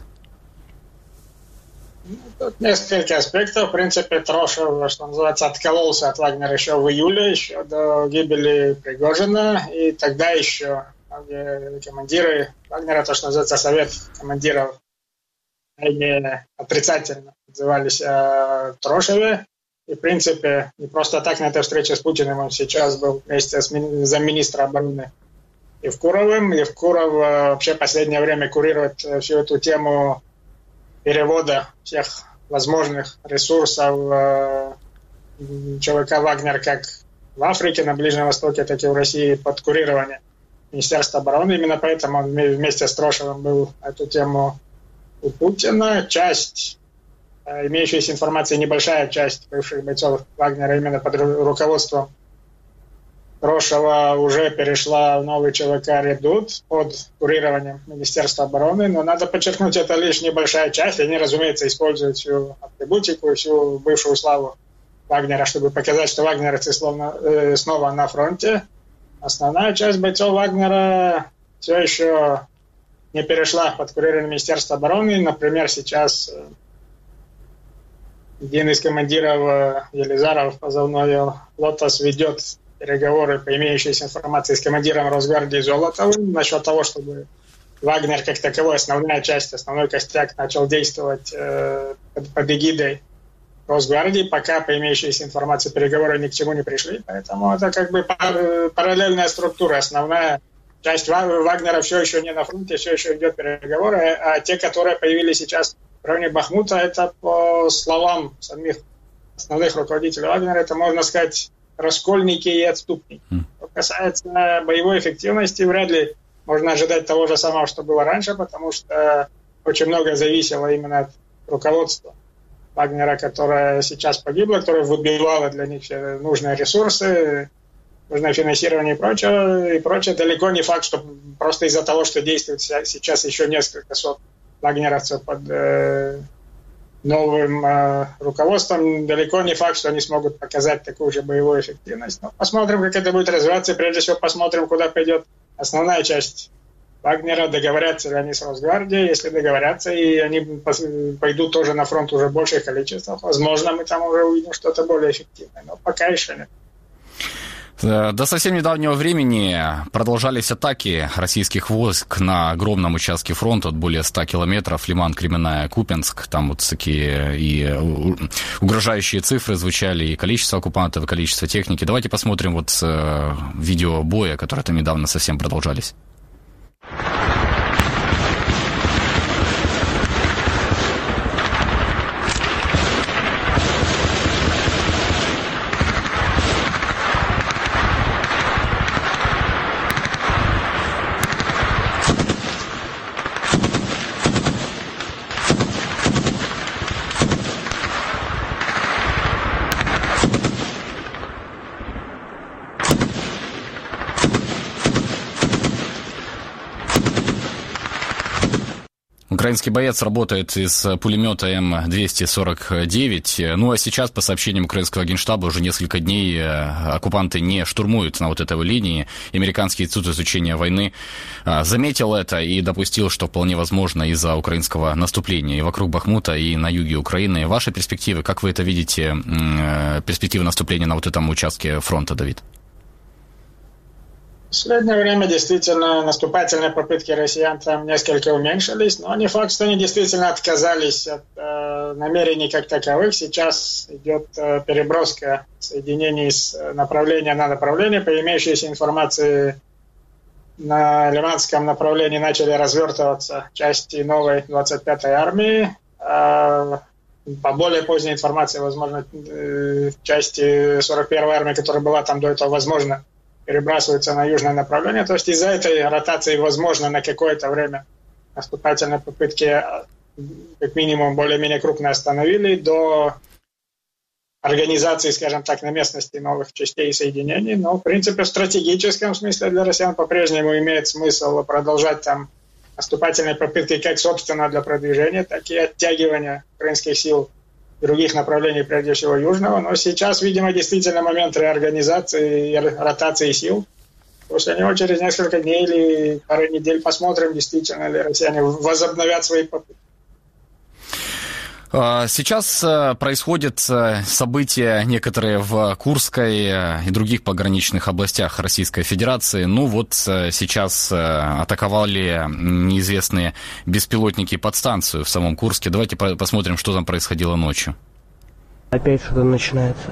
Тут несколько аспектов. В принципе, Трошев, что называется, откололся от Вагнера еще в июле, еще до гибели Пригожина, и тогда еще командиры Вагнера, то, что называется совет командиров, крайне отрицательно отзывались о Трошеве. И, в принципе, не просто так на этой встрече с Путиным он сейчас был вместе с замминистра обороны Евкуровым. Евкуров вообще в последнее время курирует всю эту тему перевода всех возможных ресурсов ЧВК «Вагнер» как в Африке, на Ближнем Востоке, так и в России под курирование Министерства обороны. Именно поэтому он вместе с Трошевым был эту тему у Путина. Часть имеющейся информации, небольшая часть бывших бойцов Вагнера именно под руководством Трошева уже перешла в новый ЧВК «Редут» под курированием Министерства обороны. Но надо подчеркнуть, это лишь небольшая часть. Они, разумеется, используют всю атрибутику, всю бывшую славу Вагнера, чтобы показать, что вагнеровцы снова на фронте. Основная часть бойцов Вагнера все еще не перешла под курирование Министерства обороны. Например, сейчас один из командиров Елизаров, позывной «Лотос», ведет переговоры по имеющейся информации с командиром Росгвардии Золотовым насчет того, чтобы Вагнер как таковой, основная часть, основной костяк начал действовать под эгидой Росгвардии, пока по имеющейся информации переговоры ни к чему не пришли. Поэтому это как бы параллельная структура. Основная часть Вагнера все еще не на фронте, все еще идет переговоры, а те, которые появились сейчас в районе Бахмута, это по словам самих основных руководителей Вагнера, это, можно сказать, раскольники и отступники. Что касается боевой эффективности, вряд ли можно ожидать того же самого, что было раньше, потому что очень многое зависело именно от руководства Вагнера, которое сейчас погибло, которое выбивало для них все нужные ресурсы, нужное финансирование и прочее. Далеко не факт, что просто из-за того, что действует сейчас еще несколько сот вагнеровцев под новым руководством, далеко не факт, что они смогут показать такую же боевую эффективность. Но посмотрим, как это будет развиваться. Прежде всего, посмотрим, куда пойдет основная часть Вагнера, договорятся ли они с Росгвардией. Если договорятся, и они пойдут тоже на фронт уже в больших количествах, возможно, мы там уже увидим что-то более эффективное. Но пока еще нет. До совсем недавнего времени продолжались атаки российских войск на огромном участке фронта, от более 100 километров, Лиман, Кременная, Купянск. Там вот такие и угрожающие цифры звучали, и количество оккупантов, и количество техники. Давайте посмотрим вот видео боя, которые там недавно совсем продолжались. Украинский боец работает из пулемета М249. Ну а сейчас, по сообщениям украинского генштаба, уже несколько дней оккупанты не штурмуют на вот этой линии. Американский институт изучения войны заметил это и допустил, что вполне возможно из-за украинского наступления и вокруг Бахмута, и на юге Украины. Ваши перспективы, как вы это видите, перспективы наступления на вот этом участке фронта, Давид? В последнее время действительно наступательные попытки россиян там несколько уменьшились, но не факт, что они действительно отказались от намерений как таковых. Сейчас идет переброска соединений с направления на направление. По имеющейся информации, на Лиманском направлении начали развертываться части новой 25-й армии. По более поздней информации, возможно, части 41-й армии, которая была там до этого, возможно, перебрасываются на южное направление. То есть из-за этой ротации, возможно, на какое-то время наступательные попытки, как минимум, более-менее крупно остановили до организации, скажем так, на местности новых частей и соединений. Но, в принципе, в стратегическом смысле для россиян по-прежнему имеет смысл продолжать там наступательные попытки как, собственно, для продвижения, так и оттягивания украинских сил других направлений, прежде всего южного. Но сейчас, видимо, действительно момент реорганизации и ротации сил. После него через несколько дней или пару недель посмотрим, действительно ли россияне возобновят свои попытки. Сейчас происходят события некоторые в Курской и других пограничных областях Российской Федерации. Ну вот сейчас атаковали неизвестные беспилотники подстанцию в самом Курске. Давайте посмотрим, что там происходило ночью. Опять что-то начинается.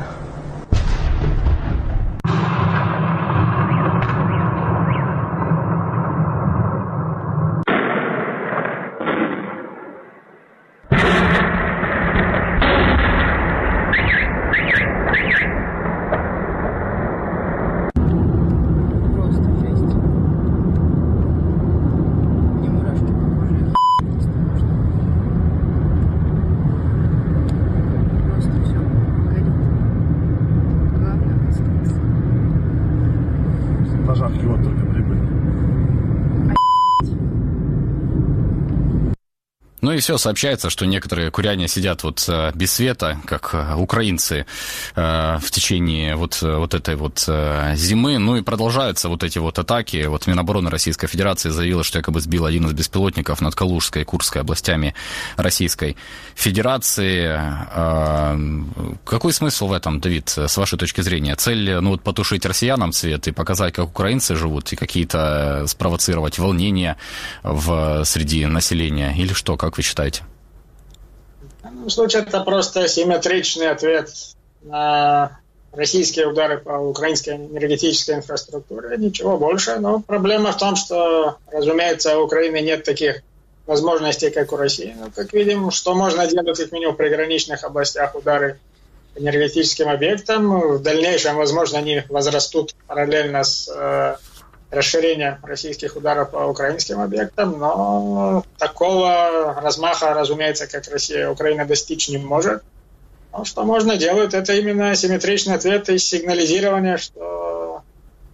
Ну и все, сообщается, что некоторые куряне сидят вот без света, как украинцы в течение вот этой вот зимы. Ну и продолжаются вот эти вот атаки. Вот Минобороны Российской Федерации заявила, что якобы сбил один из беспилотников над Калужской и Курской областями Российской Федерации. Какой смысл в этом, Давид, с вашей точки зрения? Цель, ну вот, потушить россиянам свет и показать, как украинцы живут, и какие-то спровоцировать волнения среди населения? Или что, как вы считаете? В данном случае это просто симметричный ответ на российские удары по украинской энергетической инфраструктуре. Ничего больше. Но проблема в том, что, разумеется, у Украины нет таких возможностей, как у России. Но, как видим, что можно делать, как минимум, в приграничных областях удары по энергетическим объектам. В дальнейшем, возможно, они возрастут параллельно с расширение российских ударов по украинским объектам, но такого размаха, разумеется, как Россия, Украина достичь не может. Но что можно делать, это именно симметричный ответ и сигнализирование, что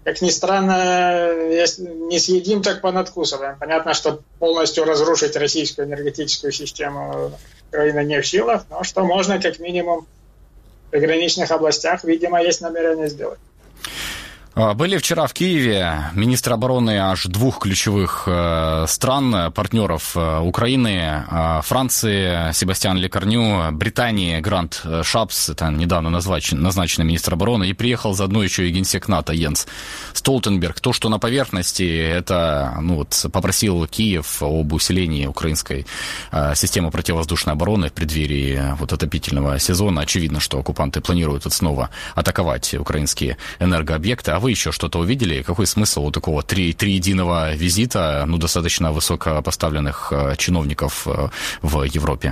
как ни странно, не съедим, так понадкусываем. Понятно, что полностью разрушить российскую энергетическую систему Украина не в силах, но что можно, как минимум, в приграничных областях, видимо, есть намерение сделать. Были вчера в Киеве министры обороны аж двух ключевых стран, партнеров Украины, Франции Себастьян Лекарню, Британии Грант Шапс, это недавно назначенный министр обороны, и приехал заодно еще и генсек НАТО Йенс Столтенберг. То, что на поверхности, это попросил Киев об усилении украинской системы противовоздушной обороны в преддверии отопительного сезона. Очевидно, что оккупанты планируют снова атаковать украинские энергообъекты. А вы еще что-то увидели? Какой смысл у такого триединого визита, достаточно высокопоставленных чиновников в Европе?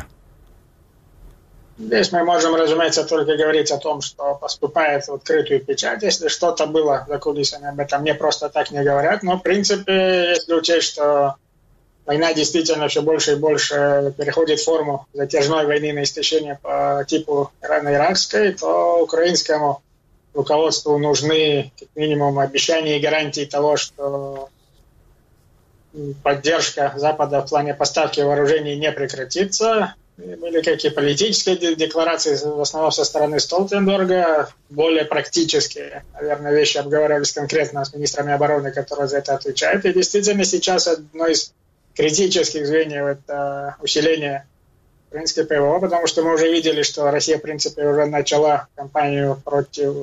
Здесь мы можем, разумеется, только говорить о том, что поступает в открытую печать. Если что-то было за кулисами, об этом не просто так не говорят. Но, в принципе, если учесть, что война действительно все больше и больше переходит в форму затяжной войны на истощение по типу ирано-иракской, то украинскому руководству нужны как минимум обещания и гарантии того, что поддержка Запада в плане поставки вооружений не прекратится. Были какие политические декларации, в основном со стороны Столтенберга, более практические, наверное, вещи обговаривались конкретно с министрами обороны, которые за это отвечают. И действительно сейчас одно из критических звеньев – это усиление украинской ПВО, потому что мы уже видели, что Россия, в принципе, уже начала кампанию против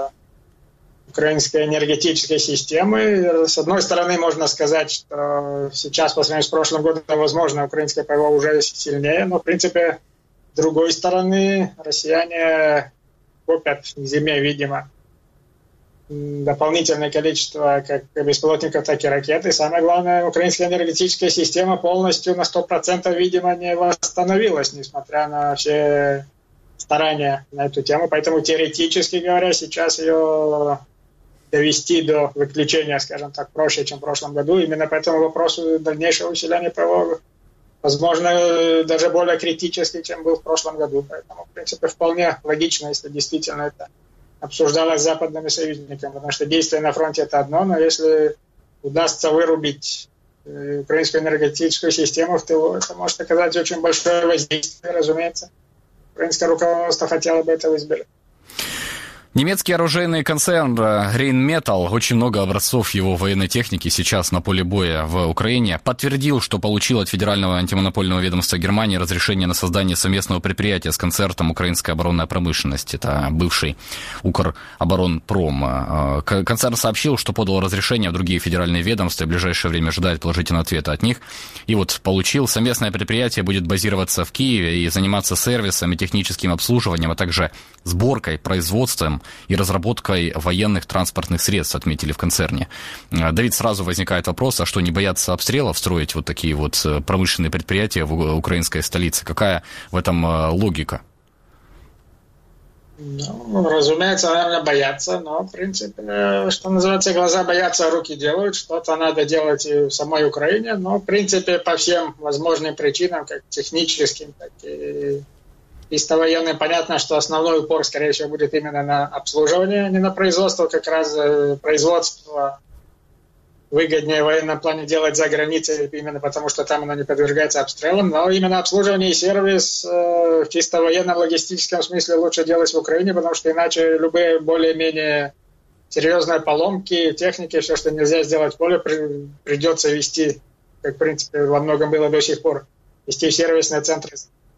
украинской энергетической системы. С одной стороны, можно сказать, что сейчас, по сравнению с прошлым годом, возможно, украинское ПВО уже сильнее, но, в принципе, с другой стороны, россияне копят к зиме, видимо, дополнительное количество как беспилотников, так и ракет. И самое главное, украинская энергетическая система полностью на 100%, видимо, не восстановилась, несмотря на все старания на эту тему. Поэтому, теоретически говоря, сейчас ее довести до выключения, скажем так, проще, чем в прошлом году. Именно по этому вопросу дальнейшего усиления ПВО, возможно, даже более критический, чем был в прошлом году. Поэтому, в принципе, вполне логично, если действительно это обсуждалось с западными союзниками, потому что действие на фронте – это одно, но если удастся вырубить украинскую энергетическую систему в тылу, это может оказать очень большое воздействие, разумеется. Украинское руководство хотело бы этого избежать. Немецкий оружейный концерн Rheinmetall, очень много образцов его военной техники сейчас на поле боя в Украине, подтвердил, что получил от Федерального антимонопольного ведомства Германии разрешение на создание совместного предприятия с концерном «Украинская оборонная промышленность». Это бывший Укроборонпром. Концерн сообщил, что подал разрешение в другие федеральные ведомства и в ближайшее время ожидает положительного ответа от них. И получил. Совместное предприятие будет базироваться в Киеве и заниматься сервисом и техническим обслуживанием, а также сборкой, производством и разработкой военных транспортных средств, отметили в концерне. Давид, сразу возникает вопрос, а что, не боятся обстрелов строить такие промышленные предприятия в украинской столице? Какая в этом логика? Разумеется, наверное, боятся, но, в принципе, что называется, глаза боятся, а руки делают. Что-то надо делать и в самой Украине, но, в принципе, по всем возможным причинам, как техническим, так и чисто военным, понятно, что основной упор, скорее всего, будет именно на обслуживание, а не на производство. Как раз производство выгоднее в военном плане делать за границей, именно потому что там оно не подвергается обстрелам. Но именно обслуживание и сервис в чисто военном логистическом смысле лучше делать в Украине, потому что иначе любые более-менее серьезные поломки техники, все, что нельзя сделать в поле, придется вести, как, в принципе, во многом было до сих пор, вести в сервисные центры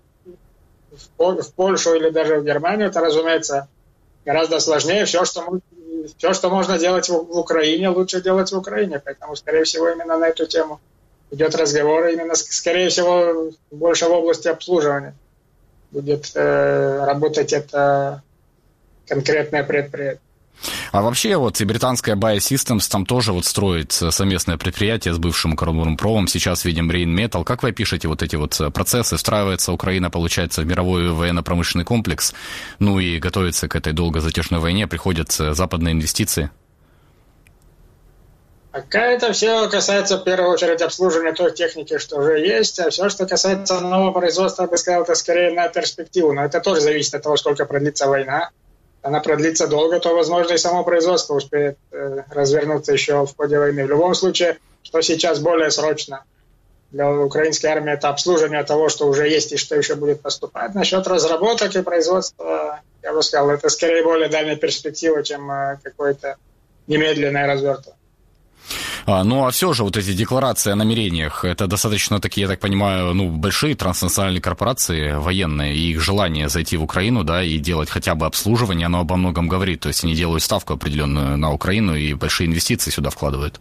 в Польшу или даже в Германию. Это, разумеется, гораздо сложнее. Все, что можно делать в Украине, лучше делать в Украине. Поэтому, скорее всего, именно на эту тему идет разговор. Именно, скорее всего, больше в области обслуживания будет работать это конкретное предприятие. А вообще и британская Bio-Systems там тоже строит совместное предприятие с бывшим Укроборонпромом. Сейчас видим Rheinmetall. Как вы пишете эти процессы? Встраивается Украина, получается, в мировой военно-промышленный комплекс, и готовится к этой долго затяжной войне, приходят западные инвестиции? Пока это все касается, в первую очередь, обслуживания той техники, что уже есть, а все, что касается нового производства, я бы сказал, это скорее на перспективу. Но это тоже зависит от того, сколько продлится война. она продлится долго, то, возможно, и само производство успеет развернуться еще в ходе войны. В любом случае, что сейчас более срочно для украинской армии, это обслуживание того, что уже есть и что еще будет поступать. Насчет разработок и производства, я бы сказал, это скорее более дальняя перспектива, чем какое-то немедленное развертывание. Ну, а все же вот эти декларации о намерениях, это достаточно такие, я так понимаю, большие транснациональные корпорации военные, и их желание зайти в Украину, да, и делать хотя бы обслуживание, оно обо многом говорит. То есть они делают ставку определенную на Украину и большие инвестиции сюда вкладывают.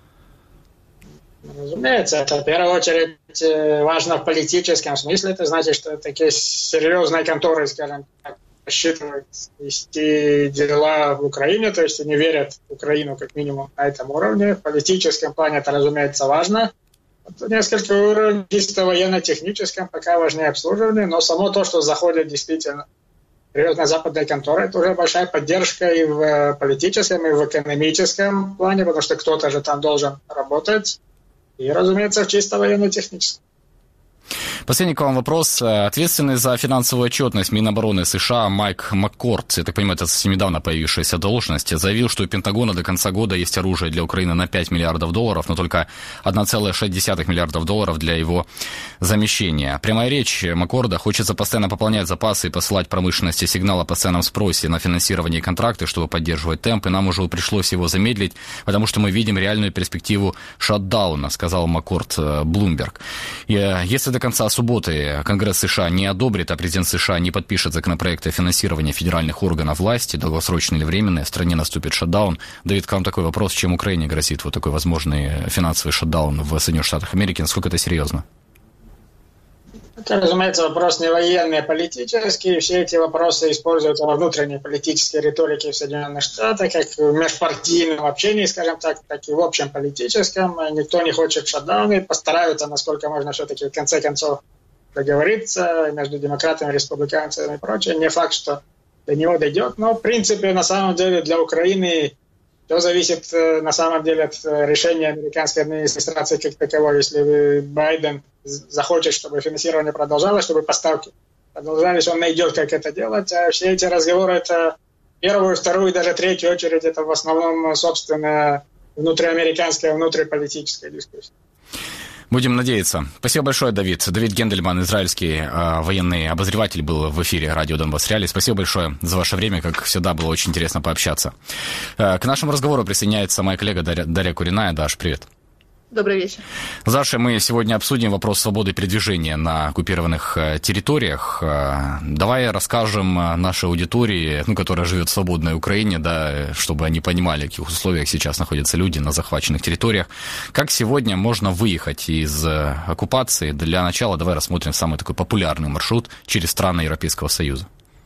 Разумеется, это в первую очередь важно в политическом смысле. Это значит, что такие серьезные конторы, скажем так, рассчитывают вести дела в Украине, то есть они верят в Украину как минимум на этом уровне. В политическом плане это, разумеется, важно. Вот несколько уровней чисто военно-техническом пока важнее обслуживание, но само то, что заходят действительно серьезные западные конторы, это уже большая поддержка и в политическом, и в экономическом плане, потому что кто-то же там должен работать. И, разумеется, в чисто военно-техническом. Последний к вам вопрос. Ответственный за финансовую отчетность Минобороны США Майк Маккорд, я так понимаю, это совсем недавно появившаяся должность, заявил, что у Пентагона до конца года есть оружие для Украины на $5 миллиардов, но только 1,6 миллиардов долларов для его замещения. Прямая речь Маккорда: хочется постоянно пополнять запасы и посылать промышленности сигнал о постоянном спросе на финансирование и контракты, чтобы поддерживать темп, и нам уже пришлось его замедлить, потому что мы видим реальную перспективу шатдауна, сказал Маккорд Bloomberg. И если до конца субботы Конгресс США не одобрит, а президент США не подпишет законопроекты о финансировании федеральных органов власти, долгосрочный или временный, в стране наступит шатдаун. Давид, к вам такой вопрос: чем Украине грозит вот такой возможный финансовый шатдаун в Соединенных Штатах Америки? Насколько это серьезно? Это, разумеется, вопрос не военный, а политический. Все эти вопросы используются во внутренней политической риторике в Соединенных Штатах, как в межпартийном общении, скажем так и в общем политическом. Никто не хочет шатдауна, постараются, насколько можно, все-таки в конце концов договориться между демократами, республиканцами и прочее. Не факт, что до него дойдет, но, в принципе, на самом деле для Украины все зависит, на самом деле, от решения американской администрации как таковой. Если Байден захочет, чтобы финансирование продолжалось, чтобы поставки продолжались, он найдет, как это делать. А все эти разговоры, это в первую, вторую и даже третью очередь, это в основном, собственно, внутриамериканская, внутриполитическая дискуссия. Будем надеяться. Спасибо большое, Давид. Давид Гендельман, израильский военный обозреватель, был в эфире радио Донбасс Реалии. Спасибо большое за ваше время. Как всегда, было очень интересно пообщаться. К нашему разговору присоединяется моя коллега Дарья Куриная. Даш, привет. Добрый вечер. Даша, мы сегодня обсудим вопрос свободы передвижения на оккупированных территориях. Давай расскажем нашей аудитории, которая живет в свободной Украине, да, чтобы они понимали, в каких условиях сейчас находятся люди на захваченных территориях. Как сегодня можно выехать из оккупации? Для начала давай рассмотрим самый такой популярный маршрут через страны Европейского Союза.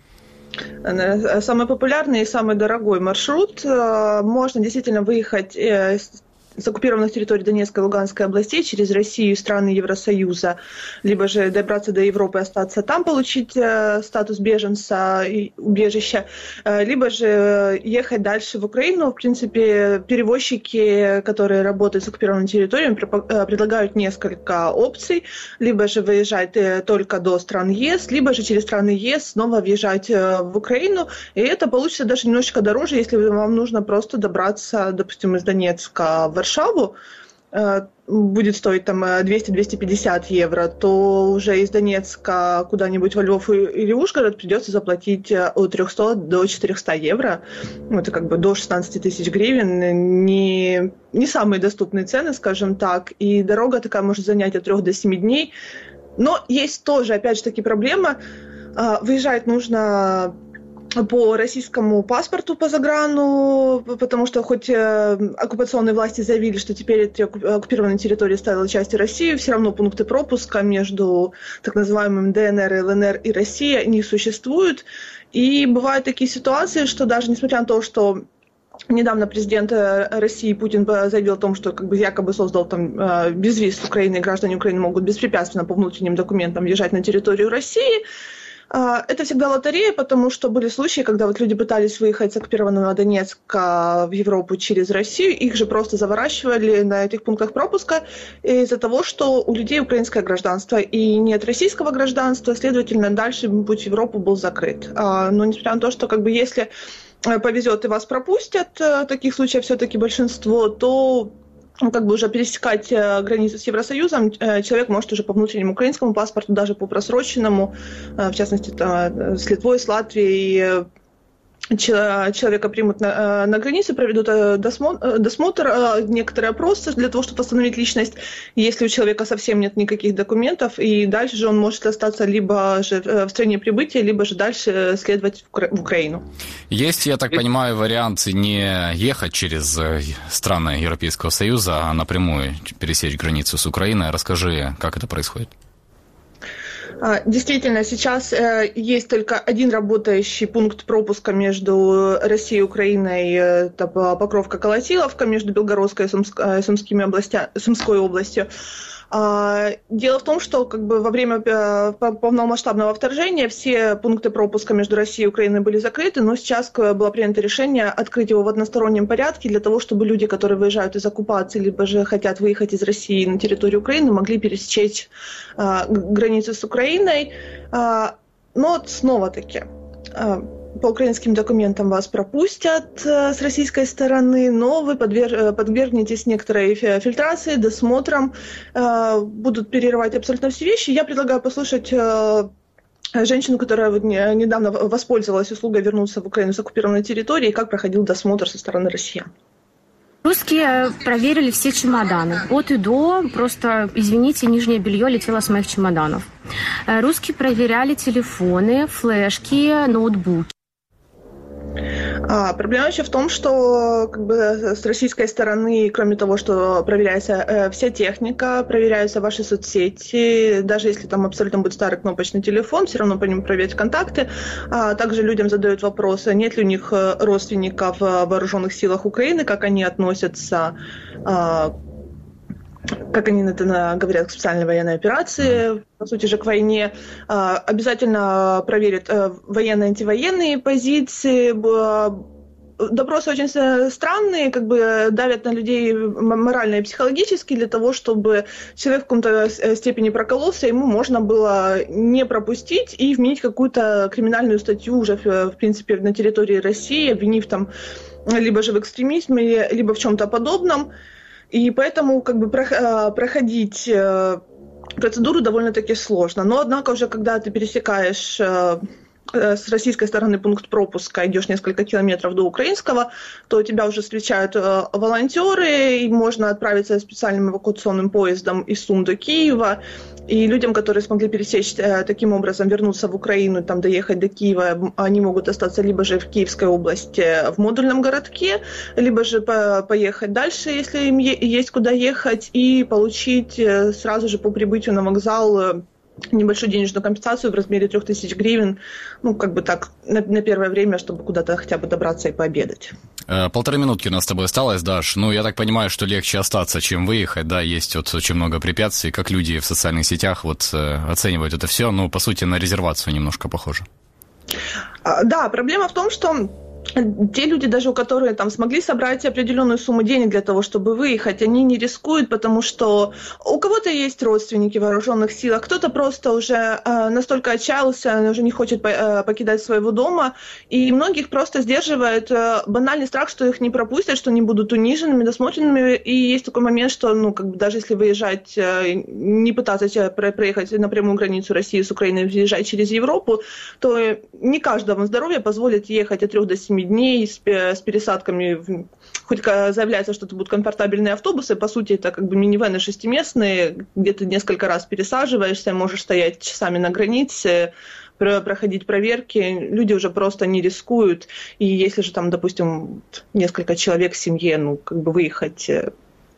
Самый популярный и самый дорогой маршрут. Можно действительно выехать с оккупированных территорий Донецкой и Луганской областей через Россию и страны Евросоюза, либо же добраться до Европы и остаться там, получить статус беженца и убежища, либо же ехать дальше в Украину. В принципе, перевозчики, которые работают с оккупированными территориями, предлагают несколько опций, либо же выезжать только до стран ЕС, либо же через страны ЕС снова въезжать в Украину, и это получится даже немножечко дороже, если вам нужно просто добраться, допустим, из Донецка в Варшаву, будет стоить там 200-250 евро, то уже из Донецка куда-нибудь во Львов или Ужгород придется заплатить от 300 до 400 евро. Это как бы до 16 тысяч гривен. Не самые доступные цены, скажем так. И дорога такая может занять от 3 до 7 дней. Но есть тоже, опять же таки, проблема. Выезжать нужно по российскому паспорту по заграну, потому что хоть оккупационные власти заявили, что теперь эти оккупированные территории стали частью России, все равно пункты пропуска между так называемым ДНР, ЛНР и Россией не существуют. И бывают такие ситуации, что даже несмотря на то, что недавно президент России Путин заявил о том, что якобы создал там безвиз с Украины, и граждане Украины могут беспрепятственно по внутренним документам въезжать на территорию России, Это всегда лотерея, потому что были случаи, когда вот люди пытались выехать с оккупированного Донецка в Европу через Россию, их же просто заворачивали на этих пунктах пропуска из-за того, что у людей украинское гражданство и нет российского гражданства, следовательно, дальше путь в Европу был закрыт. Но несмотря на то, что как бы если повезет и вас пропустят, таких случаев все-таки большинство, то как бы уже пересекать границу с Евросоюзом человек может уже по внутреннему украинскому паспорту, даже по просроченному, в частности, с Литвой, с Латвией. Человека примут на границе, проведут досмотр, некоторые опросы для того, чтобы восстановить личность, если у человека совсем нет никаких документов, и дальше же он может остаться либо же в стране прибытия, либо же дальше следовать в Украину. Есть, я так понимаю, вариант не ехать через страны Европейского Союза, а напрямую пересечь границу с Украиной. Расскажи, как это происходит? Действительно, сейчас есть только один работающий пункт пропуска между Россией и Украиной, это Покровка-Колотиловка, между Белгородской и Сумской областью. Дело в том, что как бы во время полномасштабного вторжения все пункты пропуска между Россией и Украиной были закрыты, но сейчас было принято решение открыть его в одностороннем порядке для того, чтобы люди, которые выезжают из оккупации, либо же хотят выехать из России на территорию Украины, могли пересечь границу с Украиной. Но снова-таки по украинским документам вас пропустят с российской стороны, но вы подвергнетесь некоторой фильтрации, досмотрам, будут перерывать абсолютно все вещи. Я предлагаю послушать женщину, которая недавно воспользовалась услугой вернуться в Украину с оккупированной территории, и как проходил досмотр со стороны россиян. Русские проверили все чемоданы. От и до, просто, извините, нижнее белье летело с моих чемоданов. Русские проверяли телефоны, флешки, ноутбуки. Проблема еще в том, что как бы, с российской стороны, кроме того, что проверяется вся техника, проверяются ваши соцсети, даже если там абсолютно будет старый кнопочный телефон, все равно по нему проверять контакты. Также людям задают вопросы, нет ли у них родственников в вооруженных силах Украины, как они относятся, как они говорят, к специальной военной операции, по сути же к войне. Обязательно проверят военные и антивоенные позиции. Допросы очень странные, как бы давят на людей морально и психологически для того, чтобы человек в каком-то степени прокололся, ему можно было не пропустить и вменить какую-то криминальную статью уже, в принципе, на территории России, обвинив там либо же в экстремизме, либо в чем-то подобном. И поэтому как бы проходить процедуру довольно-таки сложно. Но, однако, уже когда ты пересекаешь с российской стороны пункт пропуска, идешь несколько километров до украинского, то тебя уже встречают волонтеры, и можно отправиться специальным эвакуационным поездом из Сум до Киева. И людям, которые смогли пересечь таким образом, вернуться в Украину, там доехать до Киева, они могут остаться либо же в Киевской области в модульном городке, либо же поехать дальше, если им есть куда ехать, и получить сразу же по прибытию на вокзал небольшую денежную компенсацию в размере 3000 гривен, ну, как бы так, на первое время, чтобы куда-то хотя бы добраться и пообедать. 1,5 минутки у нас с тобой осталось, Даш. Ну, я так понимаю, что легче остаться, чем выехать, да, есть вот очень много препятствий, как люди в социальных сетях вот оценивают это все, ну, по сути, на резервацию немножко похоже. Да, проблема в том, что те люди, даже у которых там смогли собрать определенную сумму денег для того, чтобы выехать, они не рискуют, потому что у кого-то есть родственники в вооруженных силах, кто-то просто уже настолько отчаялся, уже не хочет покидать своего дома, и многих просто сдерживает банальный страх, что их не пропустят, что они будут униженными, досмотренными, и есть такой момент, что, ну, как бы даже если выезжать, не пытаться проехать на прямую границу России с Украиной, въезжать через Европу, то не каждому здоровье позволит ехать от 3 до 7 дней с пересадками, хоть заявляется, что это будут комфортабельные автобусы, по сути это как бы минивэны шестиместные, где ты несколько раз пересаживаешься, можешь стоять часами на границе, проходить проверки, люди уже просто не рискуют, и если же там, допустим, несколько человек в семье, ну, как бы выехать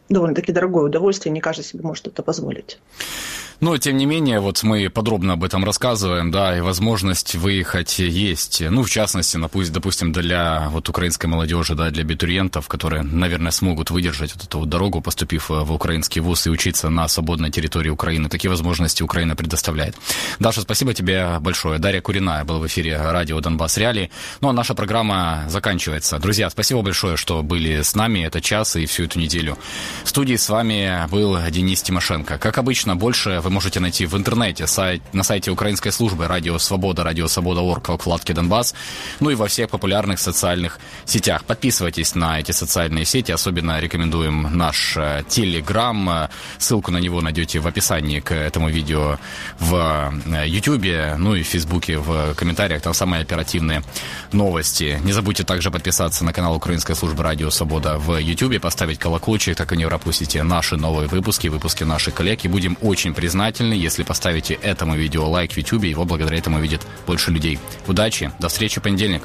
довольно-таки дорогое удовольствие, не каждый себе может это позволить. Но, тем не менее, вот мы подробно об этом рассказываем, да, и возможность выехать есть. Ну, в частности, допустим, для вот украинской молодежи, да, для абитуриентов, которые, наверное, смогут выдержать вот эту вот дорогу, поступив в украинский вуз и учиться на свободной территории Украины. Такие возможности Украина предоставляет. Даша, спасибо тебе большое. Дарья Куриная была в эфире радио «Донбасс Реалии». Ну, а наша программа заканчивается. Друзья, спасибо большое, что были с нами этот час и всю эту неделю. В студии с вами был Денис Тимошенко. Как обычно, больше вы можете найти в интернете, на сайте украинской службы «Радио Свобода», радиосвобода.орг, во вкладке «Донбасс», ну и во всех популярных социальных сетях. Подписывайтесь на эти социальные сети, особенно рекомендуем наш Телеграм, ссылку на него найдете в описании к этому видео в Ютубе, ну и в Фейсбуке, в комментариях, там самые оперативные новости. Не забудьте также подписаться на канал Украинской службы «Радио Свобода» в Ютубе, поставить колокольчик, так и не пропустите наши новые выпуски наших коллег, и будем очень признательны, если поставите этому видео лайк в YouTube, его благодаря этому видит больше людей. Удачи, до встречи в понедельник.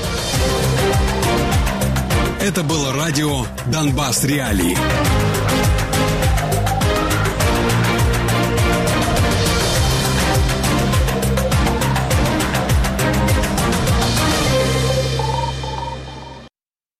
Это было радио «Донбасс Реалии».